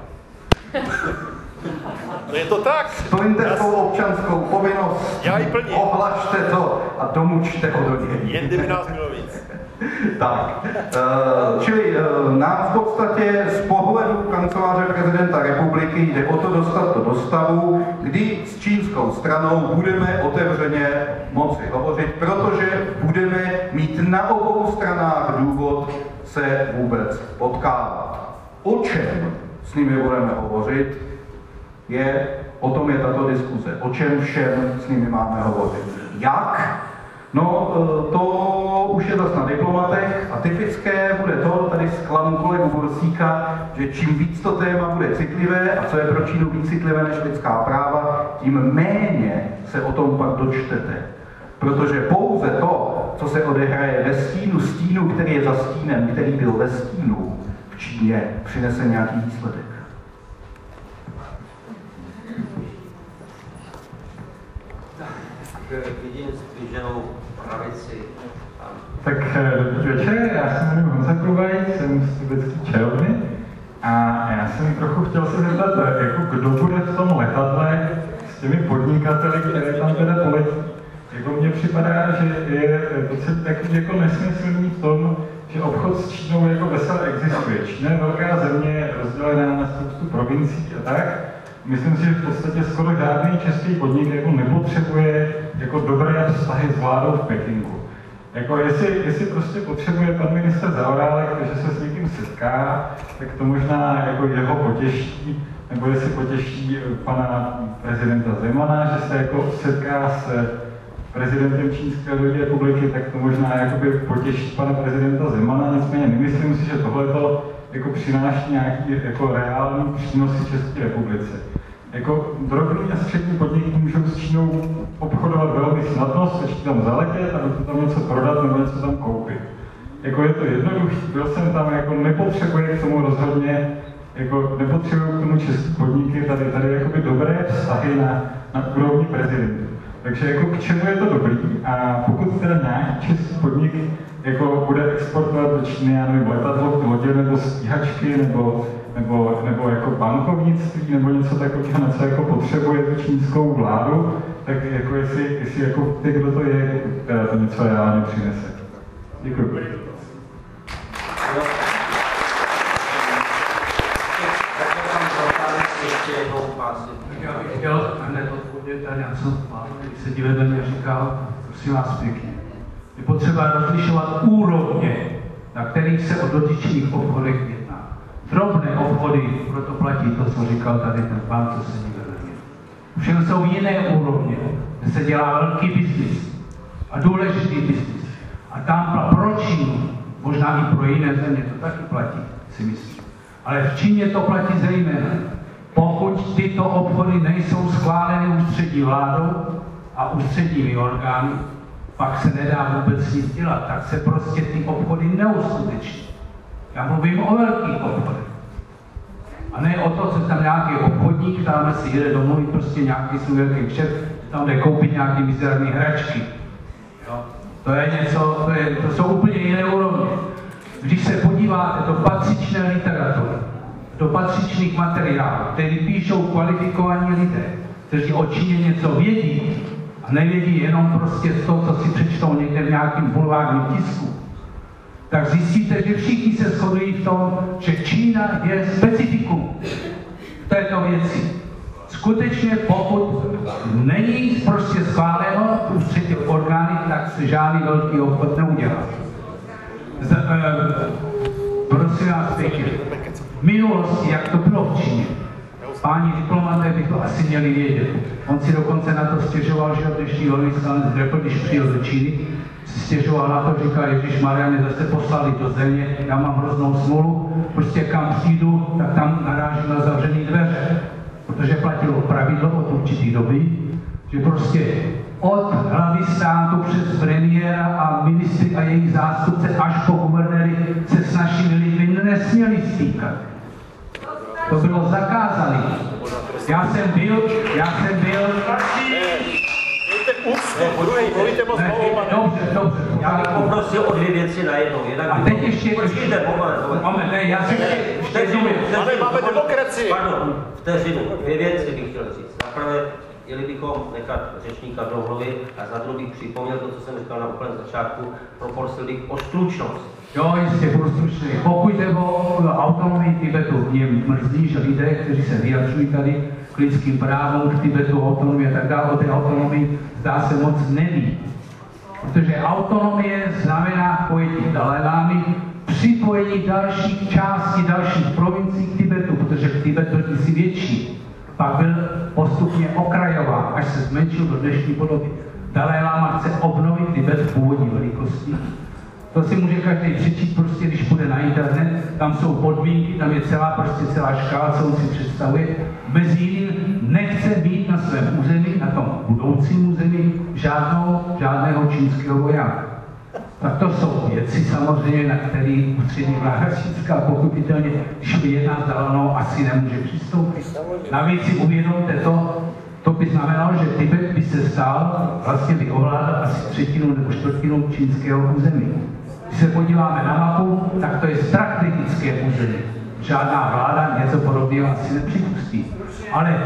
No je to tak. Splňte svou občanskou povinnost. Já ji plním. Ohlašte to a domučte ho do něj. Jen kdyby nás bylo víc. Tak, čili nám v podstatě z pohledu kanceláře prezidenta republiky jde o to dostat to do stavu, kdy s čínskou stranou budeme otevřeně moci hovořit, protože budeme mít na obou stranách důvod se vůbec potkávat. O čem s nimi budeme hovořit, o tom je tato diskuze. O čem všem s nimi máme hovořit. Jak? No, to už je zase na diplomatech a typické bude to, tady zklamu kolegu Bursíka, že čím víc to téma bude citlivé a co je pro Čínu víc citlivé než lidská práva, tím méně se o tom pak dočtete. Protože pouze to, co se odehraje ve stínu, který je za stínem, který byl ve stínu v Číně, přinese nějaký výsledek. Vidím skvěženou pravici. Tak dobrý večer, já se jmenuji Honza Kluvaj, jsem z tibetské čelovny a já jsem trochu chtěl se zeptat, jako kdo bude v tom letadle s těmi podnikateli, které tam teda poletí. Jako mně připadá, že je docela takový jako nesmyslný v tom, že obchod s Čínou jako vesele existuje. Čína je velká země, rozdělená na spoustu provincií a tak. Myslím si, že v podstatě skoro žádný český podnik jako nepotřebuje jako dobré vztahy s vládou v Pekingu. Jako jestli prostě potřebuje pan ministr Zaorálek, že se s někým setká, tak to možná jako jeho potěší, nebo jestli potěší pana prezidenta Zemana, že se jako setká s prezidentem Čínské republiky, tak to možná jakoby potěší pana prezidenta Zemana, nicméně nemyslím si, že tohleto jako přináší nějaký jako reální přínosy České republice. Jako drobný a střední podniky můžou s Čínou obchodovat velmi snadno, stačí tam zaletět a tam něco prodat nebo něco tam koupit. Jako je to jednoduchý, byl jsem tam, jako nepotřebuje k tomu rozhodně, jako nepotřebují k tomu české podniky, tady jakoby dobré vztahy na úrovni prezidentů. Takže jako k čemu je to dobrý a pokud teda nějaký český podnik jako bude exportovat do Číny, já nevím, letadlo, lodě nebo stíhačky nebo jako bankovnictví nebo něco takového, na co jako potřebuje tu čínskou vládu, tak jako jestli jako ty, kdo to je, teda to něco reálně přinese. Děkuji. Já bych chtěl hned odpovědět na něco, když se divadel mě říkal, prosím vás pěkně. Je potřeba rozlišovat úrovně, na kterých se o dotyčných obchodech jedná. Drobné obchody, proto platí to, co říkal tady ten pán, co se divadel mě. Všem jsou jiné úrovně, kde se dělá velký biznis a důležitý biznis. A tam pro Čínu, možná i pro jiné země, to taky platí, si myslím. Ale v Číně to platí zejména. Pokud tyto obchody nejsou schváleny ústřední vládou a ústředními orgány, pak se nedá vůbec nic dělat, tak se prostě ty obchody neuskuteční. Já mluvím o velkých obchodech. A ne o to, co tam nějaký obchodník, tam si jede domluvit prostě nějaký svůj velký kšeft, že tam jde koupit nějaké mizerné hračky. Jo? To jsou úplně jiné úrovně. Když se podíváte do patřičné literatury, do patřičných materiálů, který píšou kvalifikovaní lidé, kteří o Číně něco vědí a nevědí jenom prostě to, co si přečtou někde v nějakém bulvárním tisku, tak zjistíte, že všichni se shodují v tom, že Čína je specifikum v této věci. Skutečně, pokud není prostě schváleno v třetích orgány, tak se žádný velký obchod neudělá. Prosím vás pěkně, v minulosti, jak to bylo v Číně, páni diplomaté by to asi měli vědět. On si dokonce na to stěžoval, že dnešní velvyslanec řekl, když přijel do Číny, si stěžoval na to, říkal, ježišmarja, mě zase poslali do země, já mám hroznou smůlu, prostě kam přijdu, tak tam narážím na zavřený dveře. Protože platilo pravidlo od určitý doby, že prostě od hlavy státu přes premiéra a ministry a jejich zástupce až po guvernéry se s našimi lidmi nesměli stýkat. To bylo zakázané. Já jsem byl... Dobře. Já bych poprosil o dvě věci najednou. A teď ještě... Počkejte, moment. Ne, já si vteřinu. Máme demokracii. Pardon, vteřinu. Dvě věci bych chtěl říct. Za prvé, měli bychom nechat řečníka domluvit a za druhé bych připomněl to, co jsem říkal na úplném začátku, poprosil bych o stručnost. Jo, jistě, budu stručný. Pokud jde o autonomii Tibetu, mě mrzí, že lidé, kteří se vyjadřují tady k lidským právům, k Tibetu, autonomii a tak dále, o té autonomii zdá se moc neví. Protože autonomie znamená pojetí Dalajlámy, připojení dalších částí, dalších provincií k Tibetu, protože Tibet je si větší. Pak byl postupně okrajován, až se zmenšil do dnešní podoby. Dalajláma chce obnovit Tibet v původní velikosti. To si může každý přečíst, prostě, když půjde na internet, tam jsou podmínky, tam je celá škála, co on si představuje. Mezi jiným nechce být na svém území, na tom budoucím území, žádného čínského vojáka. Tak to jsou věci samozřejmě, na které ústřední vláda čínská pochopitelně, když by jedná s Dalanou, asi nemůže přistoupit. Navíc si uvědomte to by znamenalo, že Tibet by se stal, vlastně by ovládal asi třetinu nebo čtvrtinu čínského území. Když se podíváme na mapu, tak to je strategické území. Žádná vláda něco podobného asi nepřipustí. Ale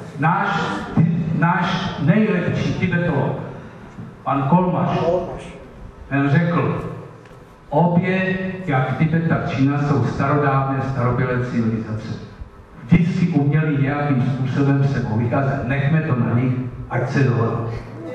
náš nejlepší tibetolog, pan Kolmaš, ten řekl, obě, jak Tibet, tak Čína, jsou starodávné, starobylé civilizace. Vždycky uměli nějakým způsobem se povykázat, nechme to na nich, ať se dohodnou.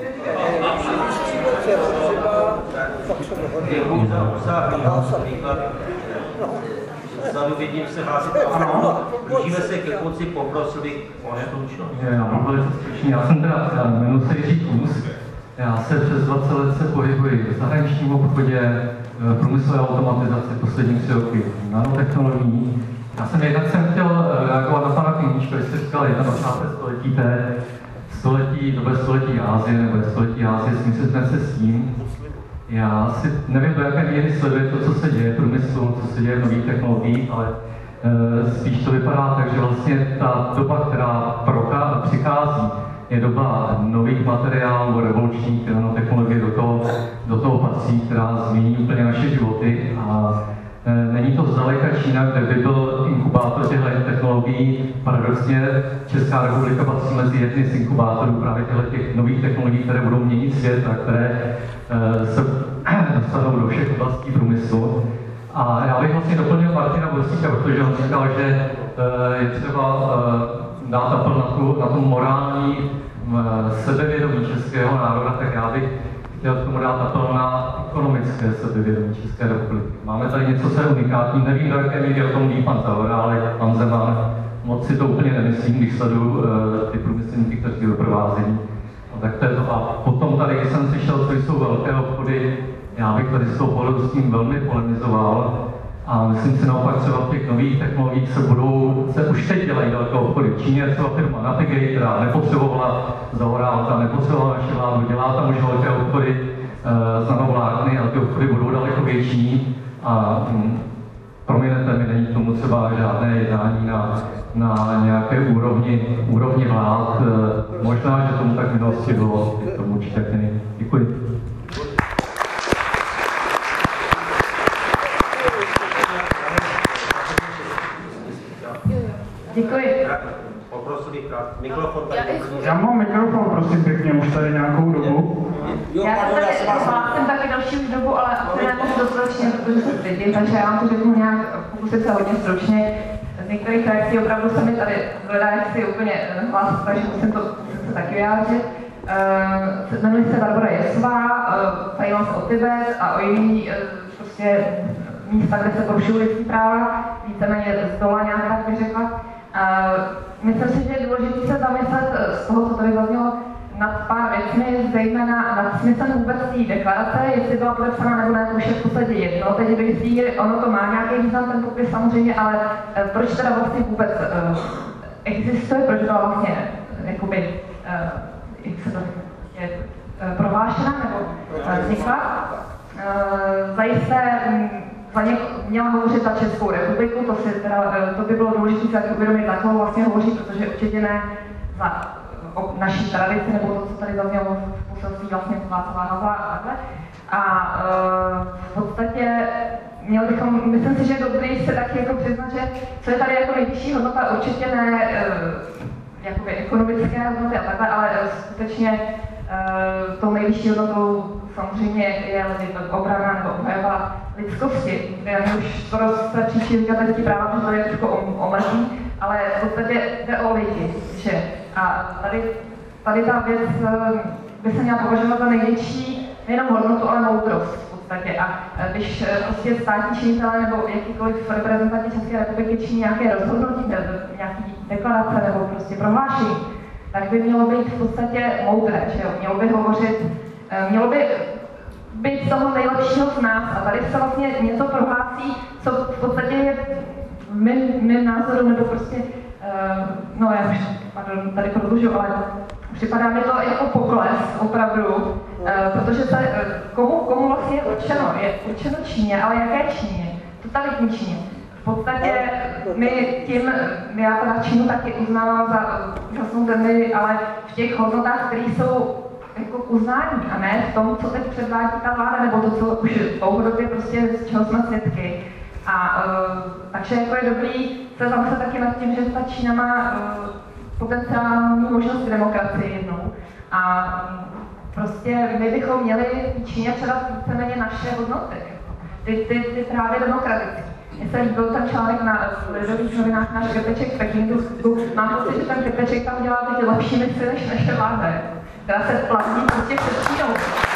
Děkuji za obsah výklad. Vzadu vidím se hlásit. Ano, blížíme se ke konci, poprosil bych o stručnost. Já mám velice stručný. Já jsem jmenuji se Jiří Kus. Já se přes 20 let se pohybuji v zahraničním obchodě, průmyslové automatizaci poslední 3 roky, nanotechnologií. Já jsem chtěl reagovat na pana Kníčka, když jste říkal 21. století dobe století Asie, nebo století Asie, smyslíme se s tím. Já si nevím, do jaké míry sleduje to, co se děje v průmyslu, co se děje v nových technologiích, ale spíš to vypadá tak, že vlastně ta doba, která přichází, je doba nových materiálů, revolučních nanotechnologií, do toho patří, která změní úplně naše životy. A není to zdaleka Čína, kde by byl inkubátor těchto technologií. Paradoxně Česká republika patří mezi jedny z inkubátorů právě těch nových technologií, které budou měnit svět a které se dostanou do všech oblastí průmyslu. A já bych vlastně doplnil Martina Borsíka, protože on říkal, že je třeba dát apel na tu morální sebevědomí českého národa, tak já bych chtěl k tomu dát apel na ekonomické sebevědomí České republiky. Máme tady něco, co je unikátní, nevím, do jaké míry o tom ví pan Zaora, ale pan Zeman, moc si to úplně nemyslím, když sleduju ty průmyslníky, kteří ho provázejí. Tak to je to. A potom tady, když jsem slyšel, co jsou velké obchody, já bych tady s tou pohledu s tím velmi polemizoval. A myslím si naopak třeba v těch nových technologiích se už teď dělají velké obchody. V Číně je třeba firma Navigate, která nepotřebovala Zaorálka, nepotřebovala naši vládu, dělá tam už velké obchody z nanovládny, ale ty obchody budou daleko větší. A promiňte mi, není tomu třeba žádné jednání na nějaké úrovni vlád. Možná, že tomu tak v minulosti bylo, tomu určitě není. Děkuji. Děkuji. Poprosil bych mikrofon tady. Já mám mikrofon, prosím pěkně, už tady nějakou dobu. Já jsem taky další už dobu, ale asi ne moc dostatečně, protože se stydím, takže já vám to řeknu nějak, pokusit se hodně stručně. Z některých reakcí opravdu se mi tady hledá jaksi úplně hlas, takže musím se taky vyjádřit. Jmenuji se Barbara Jesová, zajímám se o Tibet a o jiný prostě místa, kde se porušují lidský práva, víceméně z dola nějak tak bych řekla. Myslím si, že je důležité se zamyslet z toho, co tady zaznělo, nad pár věcmi, zejména nad smyslem vůbec té deklarace, jestli byla podepsána nebo ne, to už je v podstatě jedno. Teď do jistý míry ono to má nějaký význam, ten popis samozřejmě, ale proč teda vlastně vůbec existuje, proč byla vlastně jakoby, jak se to je, prohlášena nebo vznikla. Zajisté za ně měla hovořit za Českou republiku, to by bylo důležité se taky uvědomit, za koho vlastně hovoří, protože určitě ne za naší tradici, nebo to, co tady zaznělo v poselství vlastně Václava Havla a takhle. A v podstatě myslím si, že je dobrý se taky jako přiznat, že co je tady jako nejvyšší hodnota, určitě ne jakoby ekonomické hodnoty a takhle, ale skutečně tou nejvyšší hodnotou samozřejmě je obrana nebo obhajoba lidskosti, kde už skoro se příští říkat lidský práva, protože to je trošku omrzí, ale v podstatě jde o lidi, že? A tady ta věc by se měla považovat za největší nejenom hodnotu, ale moudrost v podstatě. A když prostě státní činitelé nebo jakýkoliv reprezentanti České republiky činí nějaké rozhodnutí, nějaký deklarace nebo prostě prohlášení, tak by mělo být v podstatě moudré, že jo? Mělo by být z toho nejlepšího z nás. A tady se vlastně něco prohlásí, co v podstatě je v mém názoru, nebo prostě, no já už tady prodlužu, ale připadá mi to jako pokles opravdu, protože se, komu vlastně je určeno? Je určeno Číně, ale jaké Číně? Totalitní Číně. V podstatě já teda Čínu taky uznávám za svou zemi, ale v těch hodnotách, které jsou jako k uznání a ne v tom, co teď předvádí ta vláda, nebo to, co už dlouhodobě prostě, z čeho jsme svědky. A takže jako je dobrý se zamyslet taky nad tím, že ta Čína má potenciální možnost k demokracii jednou. A prostě my bychom měli Číně předat víceméně naše hodnoty, ty právě demokratické. Mně se líbil ten článek na Lidových novinách náš Krteček v Pekingu. Mám pocit, že ten Krteček tam dělá ty lepší věci než naše vláda, která se platí prostě před Čínou.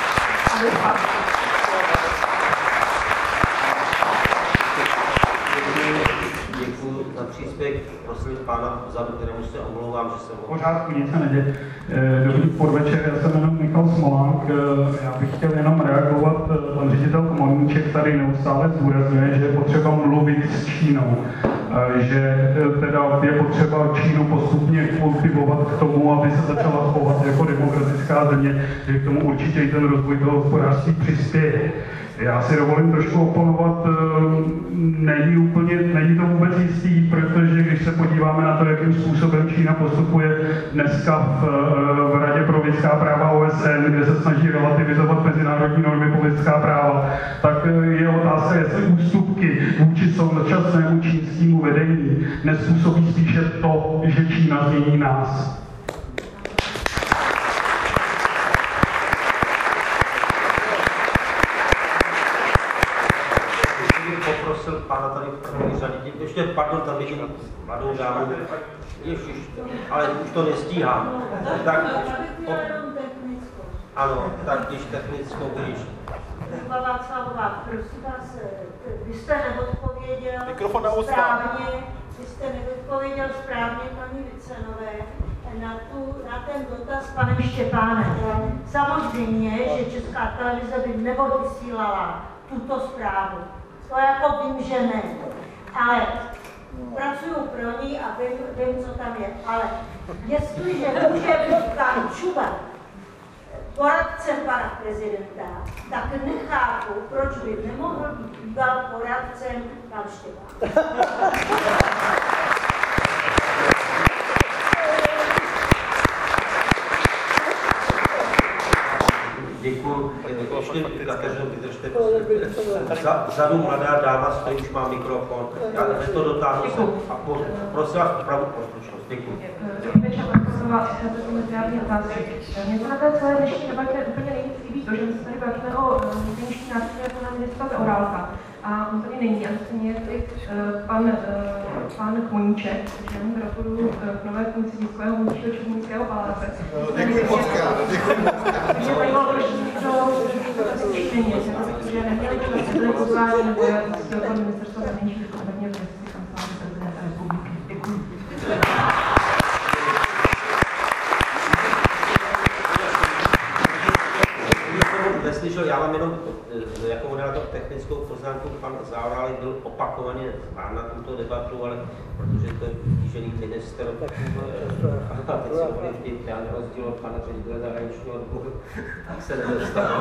Děkuji za příspěvek, prosím pána vzadu, kterému se omlouvám, že jsem... V pořádku, nic se neděje. Dobrý podvečer, já se jmenuji Michal Smolánk. Já bych chtěl jenom reagovat, pan ředitel Komorníček tady neustále zdůrazňuje, že je potřeba mluvit s Čínou. Že teda je potřeba Čínu postupně kultivovat k tomu, aby se začala chovat jako demokratická země, že k tomu určitě i ten rozvoj toho hospodářství přispěje. Já si dovolím trošku oponovat, není to vůbec jistý, protože když se podíváme na to, jakým způsobem Čína postupuje dneska v Radě pro lidská práva OSN, kde se snaží relativizovat mezinárodní normy pro lidská práva, tak je otázka, jestli ústupky vůči současnému čínskému vedení nezpůsobí spíše to, že Čína změní nás. Poprosil pána tady v první řadě, ještě pardon, tam vidím mladou dámu, ale už to nestíhám. Tak, ano, tak když technickou budeš. Václavová, prosím vás, vy jste neodpověděl správně, paní Vicenové na ten dotaz panem Štěpánem. Samozřejmě, že Česká televize by neodvysílala tuto zprávu. To jako vím, že ne. Ale pracuju pro ní a vím, co tam je. Ale jestliže může říkat Čuba, poradcem pana prezidenta, tak nechápu, proč by nemohl být býval poradcem pan Štěpán. Děkuji. Ještě Kateřino, vydržte. Vzadu mladá dáma stojí, už má mikrofon. Já to dotáhnu se. A prosím vás opravdu o stručnost. Děkuji. Mě to na té celé dnešní debatě úplně nejvíc líbí to, že my se tady bavíme o dnešní nástupě pana ministra Zaorálka. A on tady není, a stejně je tady pan Koníček, takže já mu gratuluju k nové funkci Městského mluvčího Černohorského paláce. Děkuji moc krát, děkuji moc krát. Mě zajímalo, proč někdo čtení, protože neměli čas civilizování nebo je prostě pan ministerstvo zahraničí hodně v gesci kanceláře prezidenta republiky. Děkuji. Neslyšel, já mám jenom jako moderátor technickou poznámku, pan Zaorálek byl opakovaně zván na tuto debatu, ale protože to je vytížený minister, a teď se volí vždy, já na rozdíl od pana ředitele zahraničního odboru, tak se nedostal.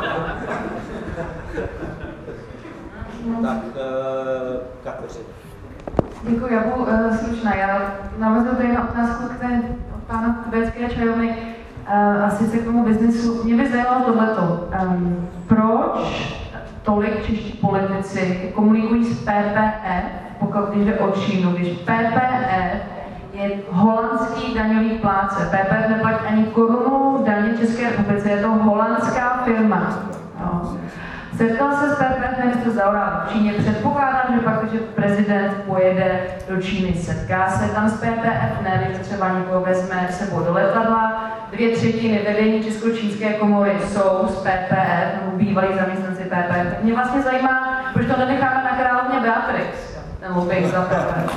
Tak, Kateřina. Děkuji, já budu stručná. Já navazuju tady na otázku k té pána Tibetské čajovny. A sice k tomu biznesu. Mě by zajímalo tohleto. Proč tolik čeští politici komunikují s PPF, pokud jde o Čínu, když PPF je holandský daňový plátce. PPF neplatí ani korunu daně České republice, je to holandská firma. No. Setkal se s PPF ministr Zaorálek v Číně, předpokládám, že pak, že prezident pojede do Číny, setká se tam s PPF, ne, když třeba někoho vezme sebou do letadla. 2/3 vedení Česko-čínské komory jsou z PPF, nebo bývalí zaměstnanci PPF. Tak mě vlastně zajímá, proč to nenecháme na královně Beatrix, ten lobbying za PPF.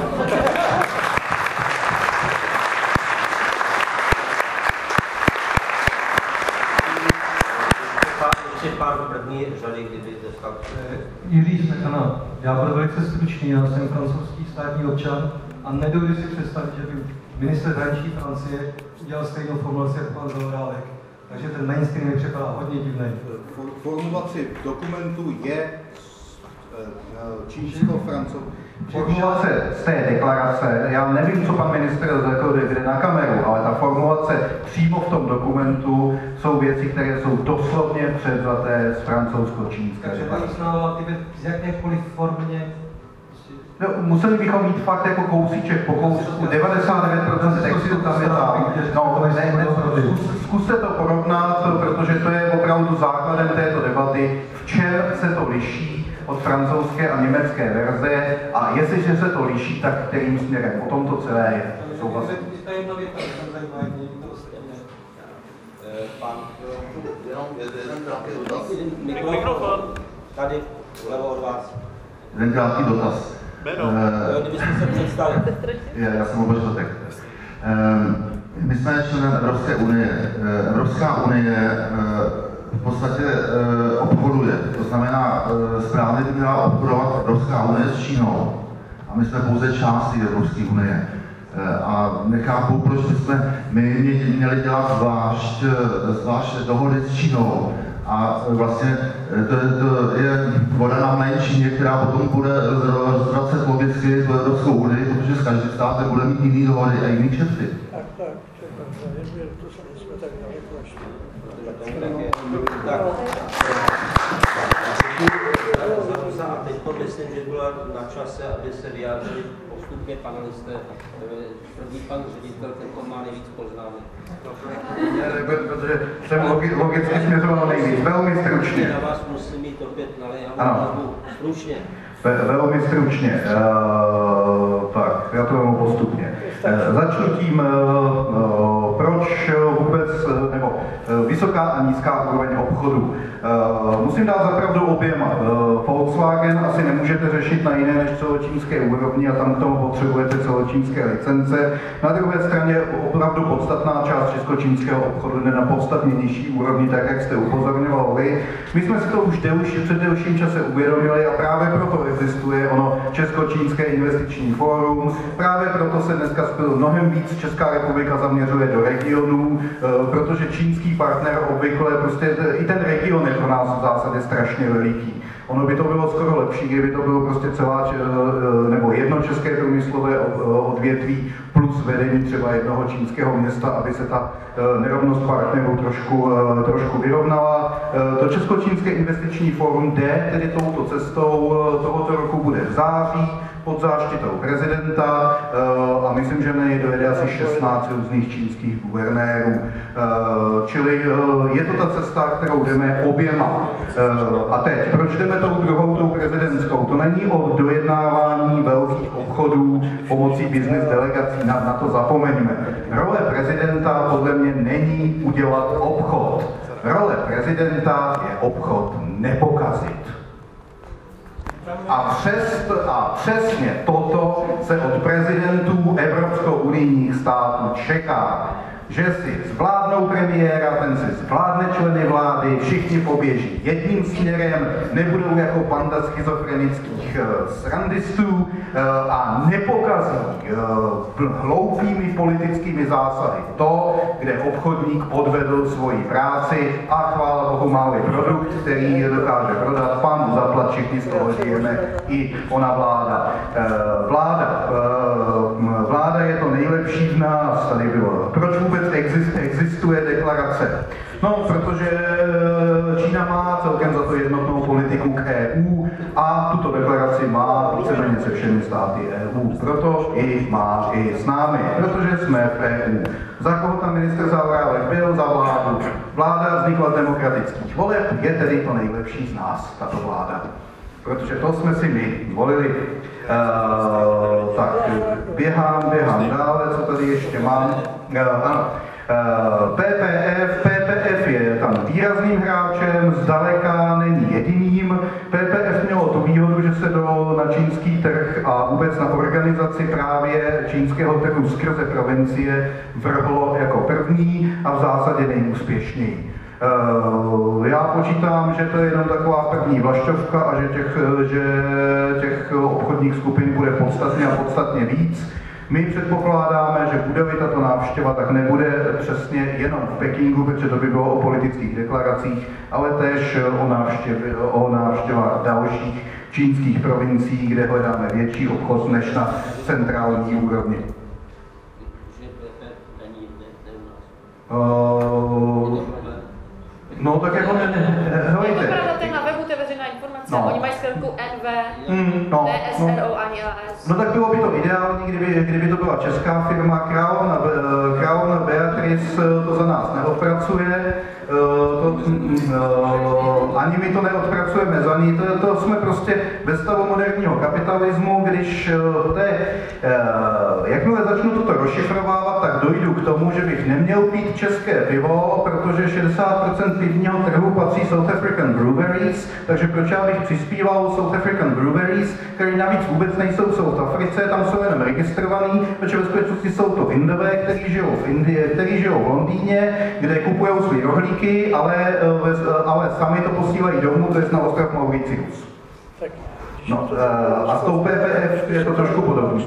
Pán první řady, kdyby dostal. Jiří Smetana, já budu velice stručný, já jsem francouzský státní občan a nedovedu si představit, že by ministr zahraničí Francie udělal stejnou formulaci jako pan Zaorálek. Takže ten mainstream mi připadá hodně divný. Formulaci dokumentu je čínsko-francouzská. Formulace z té deklarace, já nevím, co pan ministr řekl kde na kameru, ale ta formulace přímo v tom dokumentu jsou věci, které jsou doslovně převzaté z francouzsko-čínské. Takže paní Snáva, z jakékoliv formě? No, museli bychom mít fakt jako kousíček po kousku, 99% textu tam je tam. No, zkuste to porovnat, protože to je opravdu základem této debaty, v čem se to liší od francouzské a německé verze a jestliže se to liší, tak kterým směrem. O tom to celé je. Souhlasím. Mikrofon. Tady, vlevo od vás. Jeden krátký dotaz. Kdybyste se představili. Já jsem Obec Štotek. My jsme členem Evropské unie. Evropská unie v podstatě obchoduje. To znamená, správně by měla obchodovat Evropská unie s Čínou. A my jsme pouze částí Evropské unie. A nechápu, proč bychom my měli dělat zvlášť dohody s Čínou. A vlastně to je voda na mlejn Číně, která potom bude rozvracet logicky do Evropskou unii, protože s každým státem bude mít jiný dohody a jiný kšefty. A teď myslím, že bylo na čase, aby se vyjádřili postupně panelisté. První pan ředitel, ten má nejvíc poznámek. Protože jsem logicky směřoval nejvíc. Velmi stručně. Na vás musím mít opět naléhavou stručně. Velmi stručně. Tak, já to mám postupně. Začnu tím, proč vůbec, nebo vysoká a nízká úroveň obchodu. Musím dát zapravdu oběma. Volkswagen asi nemůžete řešit na jiné než celočínské úrovni a tam k tomu potřebujete celočínské licence. Na druhé straně opravdu podstatná část česko-čínského obchodu jde na podstatně nižší úrovni, tak jak jste upozorňoval vy. My jsme si to už před delším čase uvědomili a právě proto existuje ono Česko-čínské investiční fórum. Právě proto se dneska mnohem víc Česká republika zaměřuje do regionu. regionů, protože čínský partner obvykle, prostě i ten region je pro nás v zásadě strašně veliký. Ono by to bylo skoro lepší, kdyby to bylo prostě celá, nebo jedno české průmyslové odvětví plus vedení třeba jednoho čínského města, aby se ta nerovnost partnerů trošku vyrovnala. To Česko-čínské investiční fórum jde tedy touto cestou, tohoto roku bude v září pod záštitou prezidenta a myslím, že na něj dojede asi 16 různých čínských guvernérů. Čili je to ta cesta, kterou jdeme oběma. A teď, proč jdeme tou druhou, tou prezidentskou? To není o dojednávání velkých obchodů pomocí business delegací, na to zapomeňme. Role prezidenta podle mě není udělat obchod. Role prezidenta je obchod nepokazit. A přesně toto se od prezidentů evropsko-unijních států čeká. Že si zvládnou premiéra, ten si zvládne členy vlády, všichni poběží jedním směrem, nebudou jako banda schizofrenických srandistů a nepokazí hloupými politickými zásahy to, kde obchodník podvedl svoji práci a chvála Bohu máme produkt, který dokáže prodat, pán zaplat, všichni z toho žijeme, i ona vláda. Vláda je to nejlepší v nás, tady bylo. Proč vůbec existuje deklarace? No, protože Čína má celkem za to jednotnou politiku k EU a tuto deklaraci má víceméně se všemi státy EU. Proto i má i s námi, protože jsme v EU. Za koho tam ministr Zaorálek byl? Za vládu. Vláda vznikla z demokratických voleb, je tedy to nejlepší z nás, tato vláda. Protože to jsme si my zvolili. Tak běhám dále, co tady ještě mám. Ano. PPF je tam výrazným hráčem, zdaleka není jediným. PPF mělo tu výhodu, že se na čínský trh a vůbec na organizaci právě čínského trhu skrze provincie vrhlo jako první a v zásadě nejúspěšněji. Já počítám, že to je jenom taková první vlašťovka a že těch obchodních skupin bude podstatně víc. My předpokládáme, že bude-li tato návštěva, tak nebude přesně jenom v Pekingu, protože to by bylo o politických deklaracích, ale též o návštěvách dalších čínských provincií, kde hledáme větší obchod než na centrální úrovni. No tak jako helejte. Na webu to je veřejná informace, oni mají zkratku NV, ne SRO ani AS. No tak bylo by to ideální, kdyby to byla česká firma, Crown Beatrice to za nás neodpracuje, ani my to neodpracujeme za ní, to jsme prostě ve stavu moderního kapitalismu, když jakmile začnu toto rozšifrovávat, tak dojdu k tomu, že bych neměl pít české pivo, protože 60% pivního trhu patří South African Breweries, takže proč já bych přispíval South African Breweries, který navíc vůbec nejsou v South Africe, tam jsou jenom registrovaný, protože ve skutečnosti jsou to Indové, kteří žijou v Indii, kteří žijou v Londýně, kde kupují svý rohlíky, ale sami to posílají domů, to je na ostrov Mauritius. No, a s tou PPF je to trošku podobné.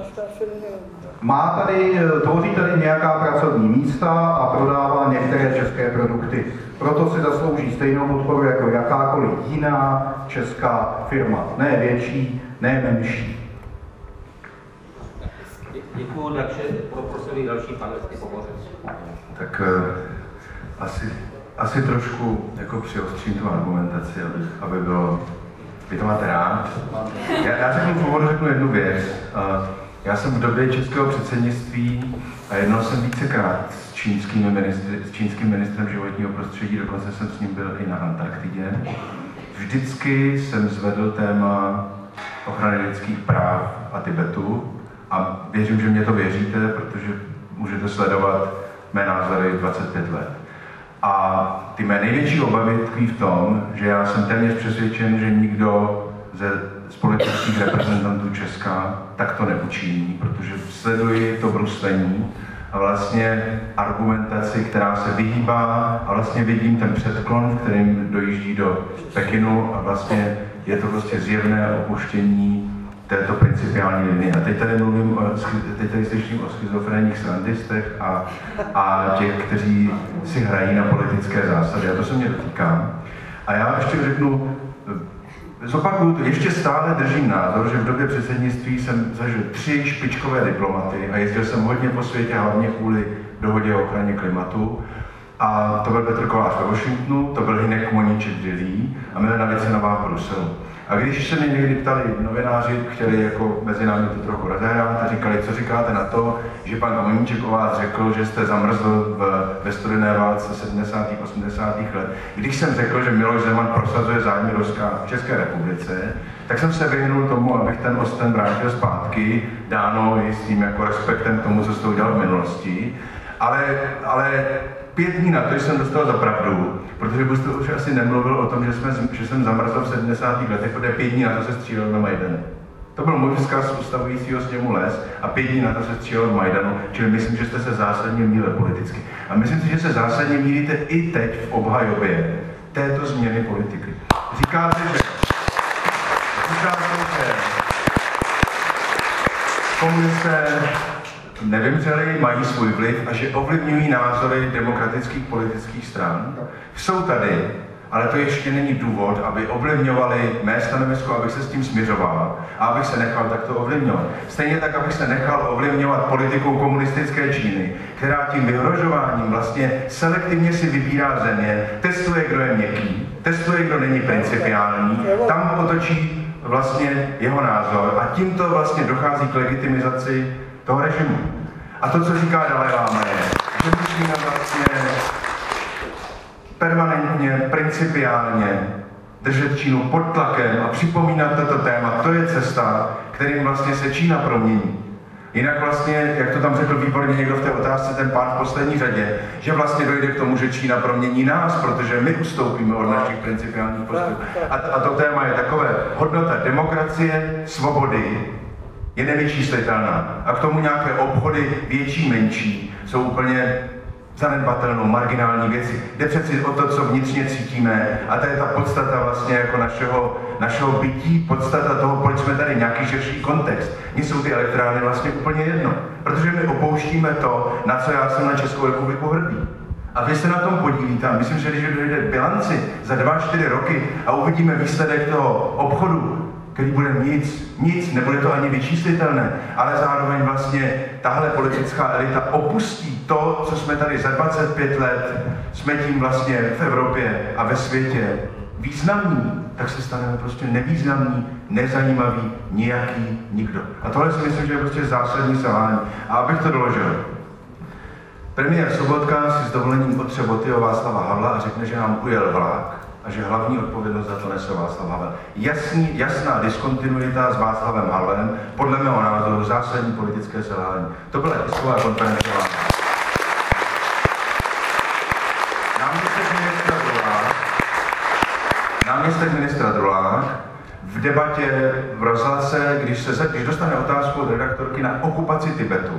Tvoří tady nějaká pracovní místa a prodává některé české produkty. Proto si zaslouží stejnou podporu jako jakákoliv jiná česká firma. Ne větší, ne menší. Děkuju, takže poprosím další panelisty pohořit. Tak asi trošku jako přiostřím tu argumentaci, aby bylo... Vy to máte rád? Já řeknu v úvodu jednu věc. Já jsem v době českého předsednictví a jednal jsem vícekrát s čínským ministrem životního prostředí, dokonce jsem s ním byl i na Antarktidě. Vždycky jsem zvedl téma ochrany lidských práv a Tibetu a věřím, že mě to věříte, protože můžete sledovat mé názory 25 let. A ty mé největší obavy tkví v tom, že já jsem téměř přesvědčen, že nikdo z politických reprezentantů Česka tak to neučiní, protože sleduji to bruslení a vlastně argumentaci, která se vyhýbá a vlastně vidím ten předklon, kterým dojíždí do Pekinu a vlastně je to prostě zjevné opuštění této principiální linie. A teď tady slyším o schizofrenních srandistech a těch, kteří si hrají na politické zásady. A to se mě dotýká. A já ještě řeknu, zopakuju to, ještě stále držím názor, že v době předsednictví jsem zažil 3 špičkové diplomaty a jezdil jsem hodně po světě, hlavně kvůli dohodě o ochraně klimatu. A to byl Petr Kolář ve Washingtonu, to byl Hynek Moníček v Dillí a Milena Vicenová v Bruselu. A když se mě někdy ptali novináři, chtěli jako mezi námi to trochu rozehrát a říkali, co říkáte na to, že pan Moníček o vás řekl, že jste zamrzl ve studené válce 70. 80. let. Když jsem řekl, že Miloš Zeman prosazuje zájmy Ruska v České republice, tak jsem se vyhnul tomu, abych ten osten vrátil zpátky, dáno i s tím jako respektem k tomu, co jste udělal v minulosti. Ale 5 dní na to jsem dostal za pravdu, protože byste už asi nemluvil o tom, že jsem zamrzl v 70. letech, protože 5 dní na to se střílel na Majdanu. To byl můj vzkaz ustavujícího sněmu Les a 5 dní na to se střílel v Majdanu, čili myslím, že jste se zásadně mýlili politicky. A myslím si, že se zásadně mýlíte i teď v obhajobě této změny politiky. Říkáte, že komunisté nevymřeli, mají svůj vliv a že ovlivňují názory demokratických politických stran. Jsou tady, ale to ještě není důvod, aby ovlivňovali mé stanovisko, abych se s tím smiřoval a abych se nechal takto ovlivňovat. Stejně tak, abych se nechal ovlivňovat politikou komunistické Číny, která tím vyhrožováním vlastně selektivně si vybírá země, testuje, kdo je měkký, testuje, kdo není principiální, tam otočí vlastně jeho názor a tímto vlastně dochází k legitimizaci toho režimu. A to, co říká Dalaj Lama, je, že musíme vlastně permanentně, principiálně držet Čínu pod tlakem a připomínat toto téma. To je cesta, kterým vlastně se Čína promění. Jinak vlastně, jak to tam řekl výborně někdo v té otázce, ten pán v poslední řadě, že vlastně dojde k tomu, že Čína promění nás, protože my ustoupíme od našich principiálních postupů. A to téma je takové, hodnota demokracie, svobody, je nevyčíslitelná. A k tomu nějaké obchody větší, menší, jsou úplně zanedbatelnou, marginální věci. Jde přeci o to, co vnitřně cítíme a to je ta podstata vlastně jako našeho bytí, podstata toho, proč jsme tady, nějaký širší kontext. Mně jsou ty elektrárny vlastně úplně jedno, protože my opouštíme to, na co já jsem na Českou republiku hrdý. A vy se na tom podílíte a myslím, že když dojde k bilanci za 2-4 roky a uvidíme výsledek toho obchodu, který bude nic, nebude to ani vyčíslitelné, ale zároveň vlastně tahle politická elita opustí to, co jsme tady za 25 let, jsme tím vlastně v Evropě a ve světě významní, tak se staneme prostě nevýznamní, nezajímavý, nijaký, nikdo. A tohle si myslím, že je prostě zásadní selhání. A abych to doložil. Premiér Sobotka si s dovolením potře boty o Václava Havla a řekne, že nám ujel vlak a že hlavní odpovědnost za to nese Václav Havel. Jasná diskontinuita s Václavem Havlem, podle mého názoru zásadní politické selhání. To byla tisková konference. Náměstek ministra Drulák v debatě v rozhlase, když dostane otázku od redaktorky na okupaci Tibetu.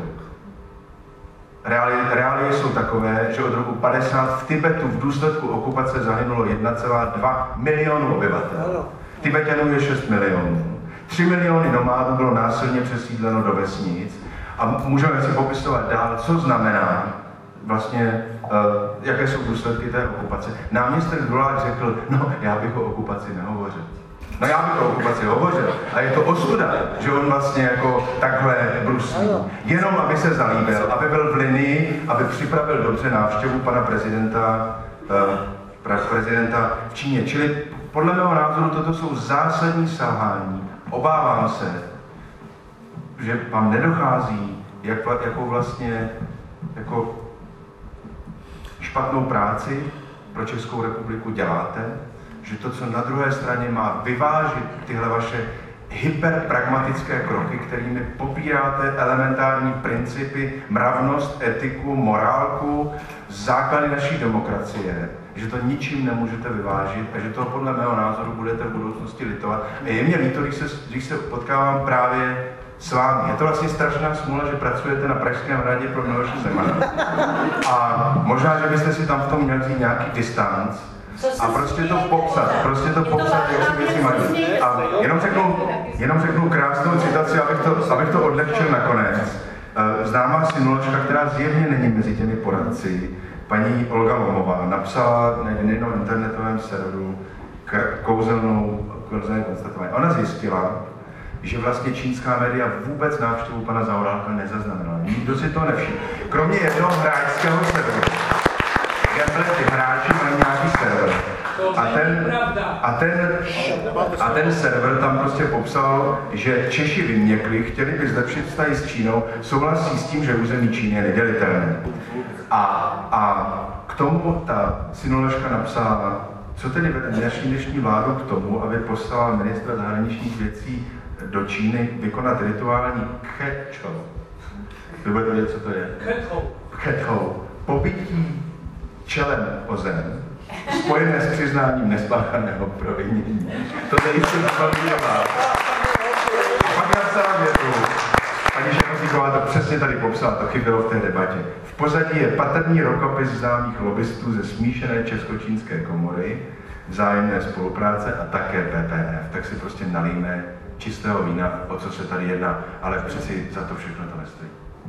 Reálie jsou takové, že od roku 50 v Tibetu v důsledku okupace zahynulo 1,2 milionu obyvatel. Tibetanů je 6 milionů. 3 miliony nomádů bylo násilně přesídleno do vesnic a můžeme si popisovat dál, co znamená vlastně, jaké jsou důsledky té okupace. Náměstek Drulák řekl, no já bych o okupaci nehovořil. No já bych o okupaci hovořil a je to ostuda, že on vlastně jako takhle bruslí. Jenom aby se zalíbil, aby byl v linii, aby připravil dobře návštěvu pana prezidenta v Číně. Čili podle mého názoru toto jsou zásadní selhání. Obávám se, že vám nedochází, jakou vlastně jako špatnou práci pro Českou republiku děláte, že to, co na druhé straně má vyvážit tyhle vaše hyperpragmatické kroky, kterými popíráte elementární principy, mravnost, etiku, morálku, základy naší demokracie, že to ničím nemůžete vyvážit a že to podle mého názoru budete v budoucnosti litovat. A je mě líto, když se potkávám právě s vámi. Je to vlastně strašná smůla, že pracujete na Pražském hradě pro Miloše Zemana. A možná, že byste si tam v tom měli vzít nějaký distanc a prostě to popsat, jak si věci mají. A jenom řeknu krásnou citaci, abych to odlehčil nakonec. Známá synoložka, která zjevně není mezi těmi poradci, paní Olga Lomová, napsala na jednom internetovém serveru kouzelné konstatování. Ona zjistila, že vlastně čínská média vůbec návštěvu pana Zaorálka nezaznamenala. Nikdo si to nevšiml. Kromě jednoho hráčského serveru. Ty hráči mají nějaký server. A ten server tam prostě popsal, že Češi vyměkli, chtěli by zlepšit vztahy s Čínou, souhlasí s tím, že území Číny je nedělitelné. A k tomu ta synoložka napsala, co tedy vede dnešní vládu k tomu, aby poslala ministra zahraničních věcí do Číny vykonat rituální khetchou. Vy budete vědět, co to je? Khetchou. Pobití čelem o zem, spojené s přiznáním nespáchaného provinění. To nejsem zbavírová. Pak napsala větu. Paní Šerotíková to přesně tady popsala, to chybělo v té debatě. V pozadí je patrný rukopis známých lobbystů ze smíšené česko-čínské komory, vzájemné spolupráce a také PPF. Tak si prostě nalijme čistého vína, o co se tady jedná, ale přeci za to všechno to nestojí.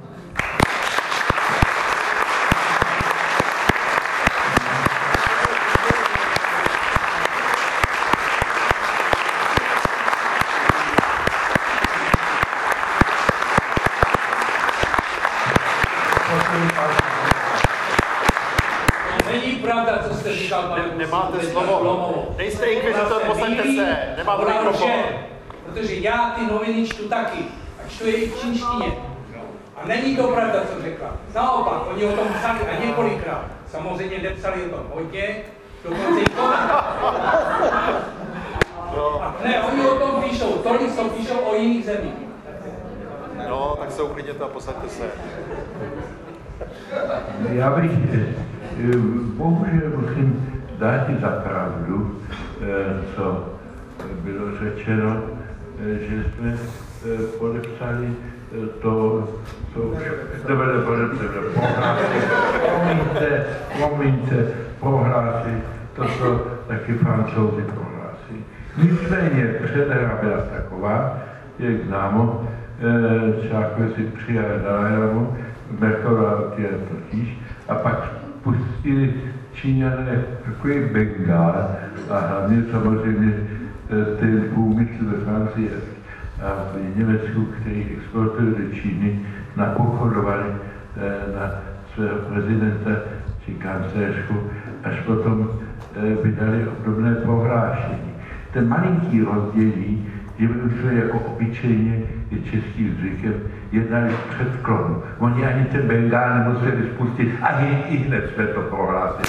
Není pravda, co jste říkal, pane. Nemáte slovo. Nejste inkvizitor, posaďte se. Nemáte mikrofon. Protože já ty noviny čtu taky. A čtu je i v čínštině. A není to pravda, co řekla. Naopak, oni o tom psali a několikrát. Samozřejmě nepsali o tom hodně, dokonce i a ne, oni o tom píšou, tolik, co píšou o jiných zemích. No, tak se uklidněte a posaďte se. Já bych bohužel musím dát za pravdu, co bylo řečeno, že jsme podepsali to, co už nebude prohlásit, to, co taky Francouzi prohlásí. Nicméně předhra byla taková, jak známo, Čákové si přijali Dalajlamu, Merkelová je totiž, a pak pustili Číňané takový Bengál a hlavně samozřejmě ten průmysl ve Francii a v Německu, který exportuje do Číny, napochodovali na svého prezidenta či kancléřku, až potom vydali obdobné prohlášení. Ten malinký rozdělí, že my už jsme jako obyčejně je českým zvykem jednali v předklonu. Oni ani ten Bengál nemuseli spustit, ani i hned jsme to prohlásili.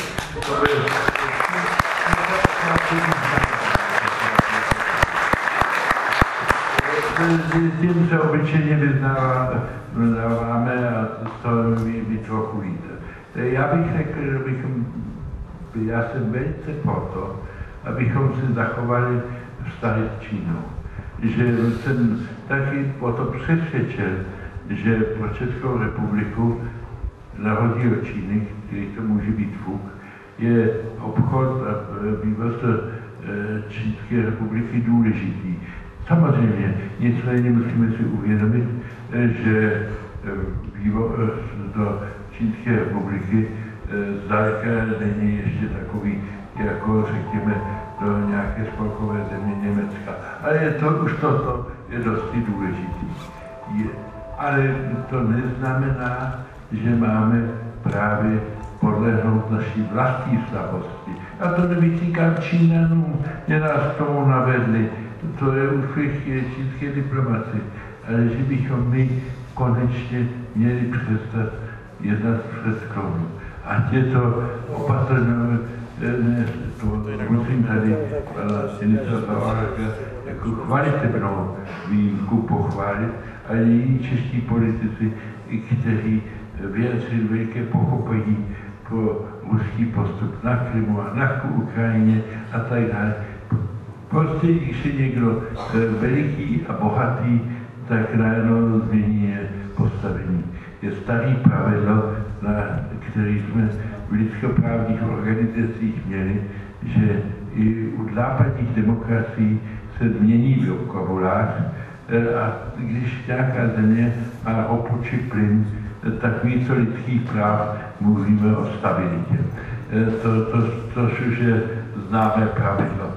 Tím se obyčejně vyznáváme a z toho vy trochu víte. Já bych řekl, že já jsem velice proto, abychom si zachovali vztahy s Čínou. Že jsem taky o to přesvědčen, že pro Českou republiku, na rozdíl od Číny, který to může být fuk, je obchod a vývoz Čínské republiky důležitý. Samozřejmě, nicméně musíme si uvědomit, že vývoz do Čínské republiky zdaleka není ještě takový, jako řekněme, do nějaké spolkové země Německa. Ale už toto je dosti důležitý. Ale to neznamená, že máme právě podlehnout naší vlastní slabosti. A to nevytýkám Čínanům, že nás k tomu navedli. To je úspěch čínské diplomacie. Ale že bychom my konečně měli přestat jednat přes klonu. Ať je to opatrné, to musím tady ministra Zaorálka jako chvalitebnou výjimku pochválit, a jiní čeští politici, kteří vyjádřili veliké pochopení pro ruský postup na Krymu a na Ukrajině a tak dále. Prostě, když je někdo veliký a bohatý, tak najednou změní postavení. Je starý pravidlo, na který jsme v lidskoprávních organizacích měli, že i u západních demokracií se změní vokabulář a když nějaká země má ropu či plyn, tak místo lidských práv mluvíme o stabilitě. To už je známé pravidlo.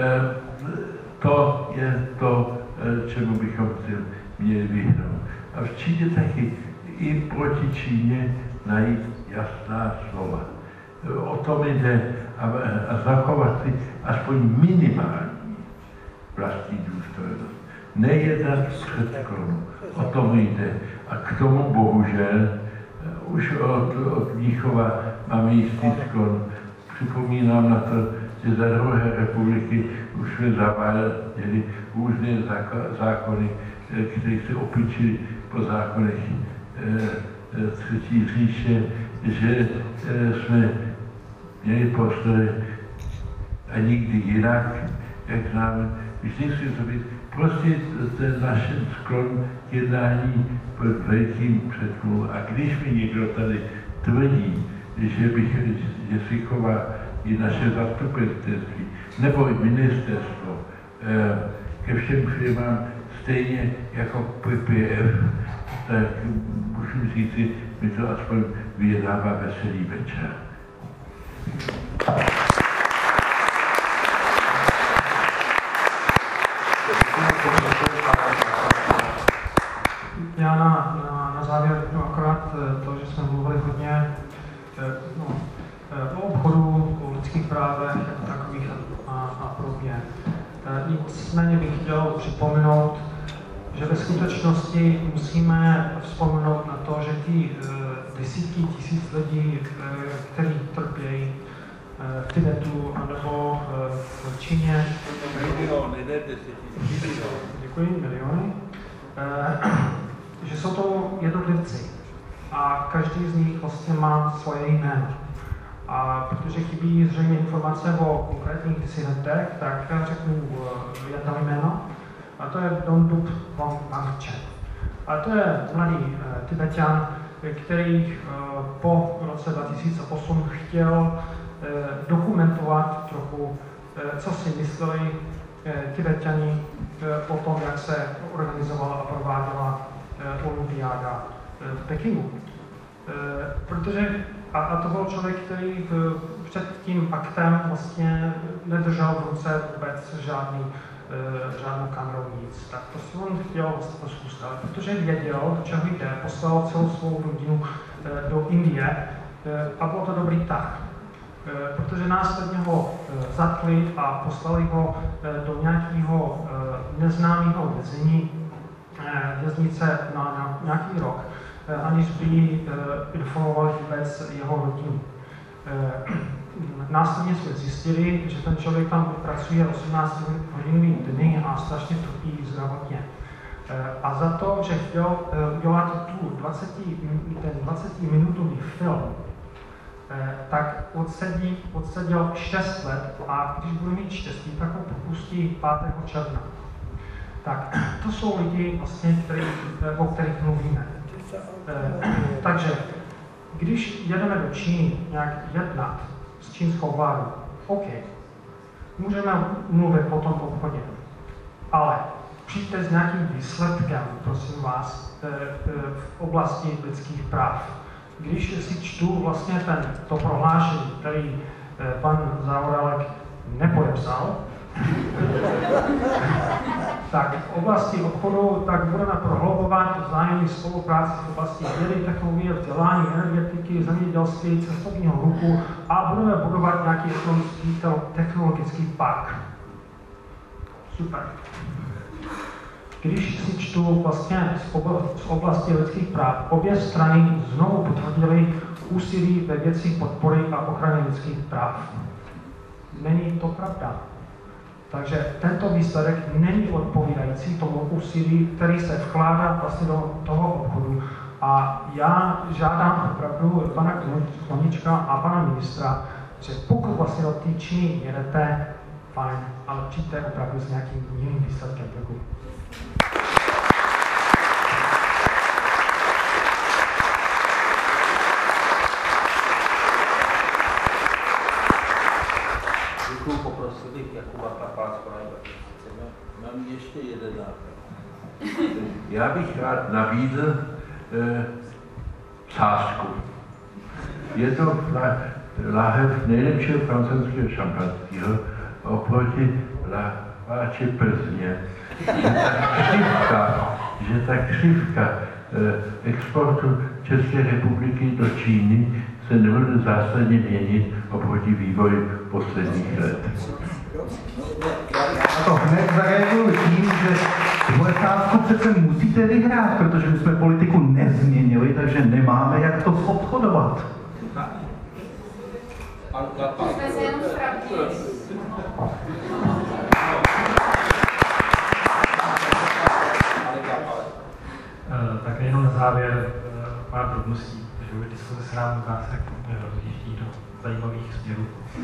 To je to, čemu bychom si měli vyhnout. A v Číně taky i proti Číně najít jasná slova. O tom jde a zachovat si aspoň minimální vlastní důstojnost. Nejednat předklonu. O tom jde. A k tomu bohužel už od Mnichova máme jistý sklon. Připomínám na to, že za druhé republiky už jsme zaváděli různé zákony, které se opičily po zákonech Třetí říše, že jsme měli postoj a nikdy jinak, jak známe, vždycky to být. Prostě ten náš sklon k jednání pod velikým předklonu. A když mi někdo tady tvrdí, že si chová i naše zastupitelství, nebo i ministerstvo, ke všem firmám stejně jako PPF, tak musím říci, mi to aspoň vyjednává veselý večer. Já na závěr řeknu akorát to, že jsme mluvili hodně o obchodu, o lidských právech jako takových a podobně. Nicméně bych chtěl připomenout, že ve skutečnosti musíme vzpomenout na to, že ty desítky tisíc lidí, kteří trpějí v Tibetu anebo v Číně. Miliony. Že jsou to jednotlivci a každý z nich vlastně má svoje jméno. A protože chybí zřejmě informace o konkrétních disidentech, tak řeknu jedno jméno, a to je Dondup Wangchen. A to je mladý Tibeťan, který po roce 2008 chtěl dokumentovat trochu, co si mysleli Tibeťani o tom, jak se organizovala a prováděla olympiáda v Pekingu. Protože, a to byl člověk, který před tím aktem vlastně nedržel v ruce vůbec žádnou kameru, nic. Tak to si on chtěl vlastně zkusit, protože věděl, do čeho jde, poslal celou svou rodinu do Indie a byl to dobrý tah. Protože následně ho zatkli a poslali ho do nějakého neznámého věznice na nějaký rok, aniž by informovali vůbec jeho rodinu. Následně jsme zjistili, že ten člověk tam pracuje 18 hodinový dny a strašně trpí zdravotně. A za to, že chtěl udělat ten 20-minutový film, tak odseděl 6 let a když bude mít štěstí, tak ho propustí 5. června. Tak to jsou lidi, vlastně, o kterých mluvíme. Takže když jedeme do Číny nějak jednat s čínskou vládou, OK, můžeme mluvit o tom obchodě, ale přijďte s nějakým výsledkem, prosím vás, v oblasti lidských práv. Když si čtu vlastně to prohlášení, který pan Zaorálek nepodepsal, tak v oblasti obchodu tak budeme prohlubovat vzájemnou spolupráci v oblasti vědy, technologie, vzdělání, energetiky, zemědělství, cestovního ruchu a budeme budovat nějaký technologický park. Super. Když si čtu vlastně z oblasti lidských práv, obě strany znovu potvrdily úsilí ve věci podpory a ochrany lidských práv. Není to pravda. Takže tento výsledek není odpovídající tomu úsilí, který se vkládá vlastně do toho obchodu. A já žádám opravdu pana Koníčka a pana ministra, že pokud vlastně do té Číny jedete, fajn, ale přijďte opravdu s nějakým jiným výsledkem. Děkuji. Kuba Klapalc, Mám ještě jeden nápad. Já bych rád nabídl sázku. Je to láhev nejlepšího francouzského šampanského oproti lahváči Plzně. Že ta křivka exportu České republiky do Číny se nebude zásadně měnit oproti vývoji posledních let. Já to hned zareaguju tím, že tuhle sázku přece musíte vyhrát, protože my jsme politiku nezměnili, takže nemáme jak to obchodovat. Jsme se jenom ztratili. Tak jenom na závěr pár drobností, že diskuze se nám zase rozjíždí do zajímavých směrů.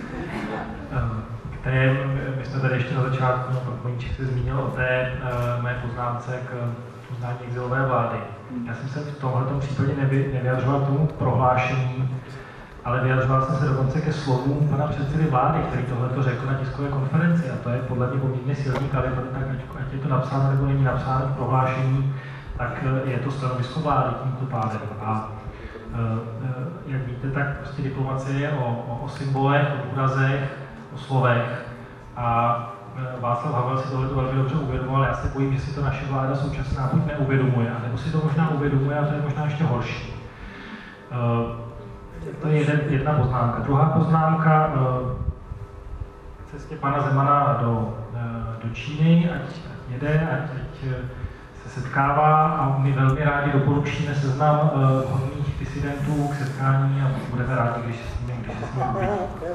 My jsme tady ještě na začátku, pan Koníček se zmínil o té mé poznámce k uznání exilové vlády. Já jsem se v tomto případě nevyjadřoval k tomu prohlášení, ale vyjadřoval jsem se dokonce ke slovům pana předsedy vlády, který tohleto řekl na tiskové konferenci, a to je podle mě poměrně silný kalibr, tak ať je to napsáno nebo není napsáno v prohlášení, tak je to stanovisko vlády tímto pádem. A jak víte, tak prostě diplomacie je o symbolech, o důrazech, o slovech. A Václav Havel si tohle velmi dobře uvědomoval. Já se bojím, že si to naše vláda současná buď neuvědomuje, nebo si to možná uvědomuje, a to je možná ještě horší. To je jedna poznámka. Druhá poznámka k cestě pana Zemana do Číny, ať jede, ať se setkává, a my velmi rádi doporučíme seznam hodných disidentů k setkání a budeme rádi, když se s ním uvidí.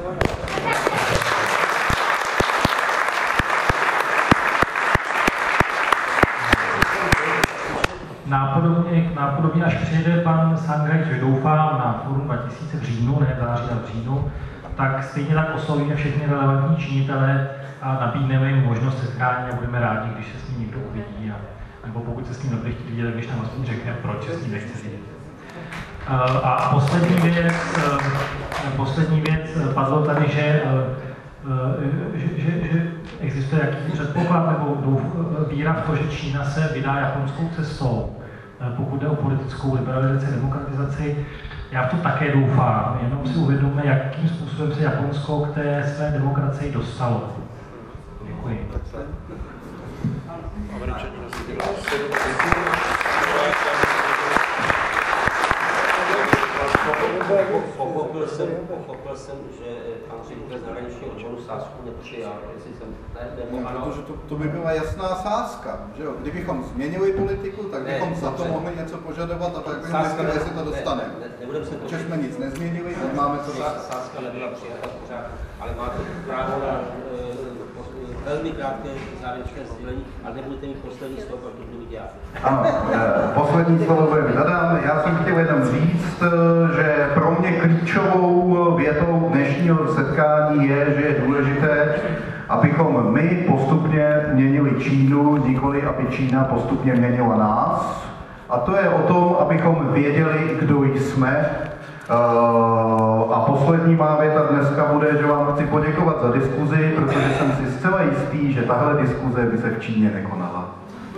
Nápodobně, až přijede pan Sangai, což doufám, na Fórum 2000 v říjnu, ne v září, ale v říjnu, tak stejně tak oslovíme všechny relevantní činitele a nabídneme jim možnost setkání a budeme rádi, když se s ním někdo uvidí. Nebo pokud se s ním nebude chtít vidět, když nám aspoň řekne, proč se s ním nechce vidět. A poslední věc, padlo tady, že existuje jaký předpoklad nebo víra v to, že Čína se vydá japonskou cestou, pokud jde o politickou liberalizaci, demokratizaci. Já v to také doufám, jenom si uvědomíme, jakým způsobem se Japonsko k té své demokracii dostalo. Děkuji. Pochopil jsem, že pan ředitel zahraničního odboru sázku nepřijal, jestli jsem protože to by byla jasná sázka, že jo? Kdybychom změnili politiku, tak bychom za to mohli něco požadovat a tak bychom zjistili, jestli to dostaneme. Protože jsme nic nezměnili, nemáme co dostat. Sázka nebyla přijata pořád, ale máte právo na velmi krátké závěrečné sdělení, ale nebudete mít poslední slovo, protože to budu dělat. Ano, poslední slovo bude zadám. Já jsem chtěl jenom říct, že pro mě klíčovou větou dnešního setkání je, že je důležité, abychom my postupně měnili Čínu, nikoli aby Čína postupně měnila nás. A to je o tom, abychom věděli, kdo jsme. A poslední má věta dneska bude, že vám chci poděkovat za diskuzi, protože jsem si zcela jistý, že tahle diskuze by se v Číně nekonala.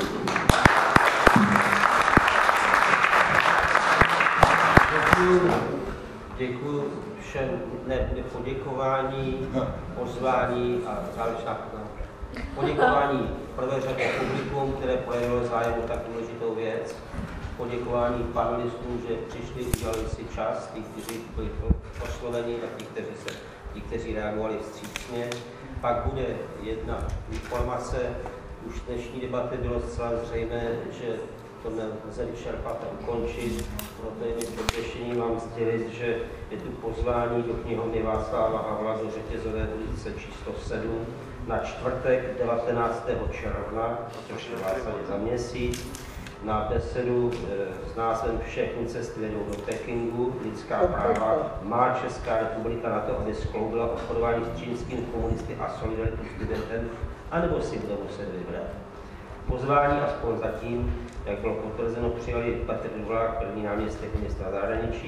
Děkuji všem, nebude poděkování, pozvání a závěrečná poděkování v prvé řadě publikum, které projevilo zájem o tak důležitou věc. Poděkování panelistům, že přišli, udělali si čas, ty, kteří byli osloveni a ti, kteří reagovali vstřícně. Pak bude jedna informace. Už dnešní debaty bylo zcela zřejmé, že to nelze vyčerpat a ukončit. Proto je mi potěšením vám sdělit, že je tu pozvání do knihovny Václava Havla do Řetězové ulice číslo 7 na čtvrtek 19. června, což je vlastně za měsíc, na besedu s názvem Všechny cesty vedou do Pekingu, lidská práva, má Česká republika na to, aby skloubila obchodování s čínskými komunisty a solidaritu s Tibetem, anebo si bude muset vybrat. Pozvání aspoň zatím, jak bylo potvrzeno, přijali Petr Dvořák, první náměstek ministra zahraničí,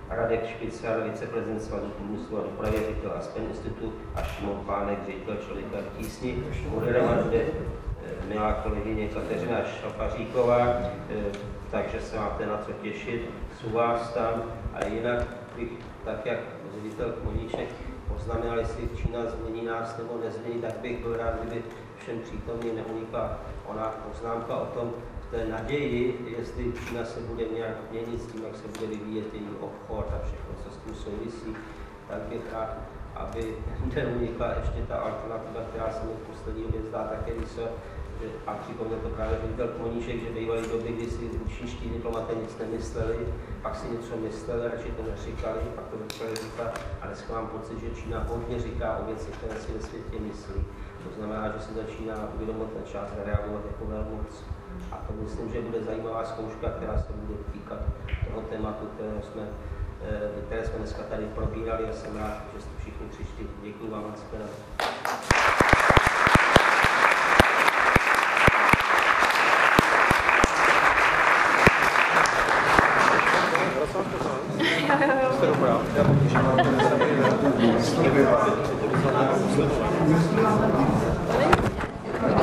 Radek Špicar, viceprezident Svazu průmyslu a dopravy, ředitel Aspen institutu a Šimon Pánek, ředitel Člověka v tísni. Moderovat zde milá kolegyně Kateřina Šafaříková, takže se máte na co těšit. Jsou vás tam a jinak bych, tak jak ředitel Koníček poznamenal, jestli Čína změní nás nebo nezmění, tak bych byl rád, kdyby všem přítomným neunikla ona poznámka o tom, té naději, jestli Čína se bude nějak měnit s tím, jak se bude vyvíjet její obchod a všechno, co s tím souvisí, tak bych rád, aby neunikla ještě ta alternativa, která se mi v poslední době zdá také vysoká, a připomněl to právě ředitel Koníček, že bývaly doby, kdy si čínští diplomaté nic nemysleli, pak si něco mysleli, radši to neříkali, pak to začali říkat a dneska mám pocit, že Čína hodně říká o věcech, které si ve světě myslí. To znamená, že se začíná uvědomit ten čas a reagovat jako velmoc. A to myslím, že bude zajímavá zkouška, která se bude týkat toho tématu, které jsme dneska tady probírali a jsem rád, že jste všichni přišli. Děkuji vám moc. Jo.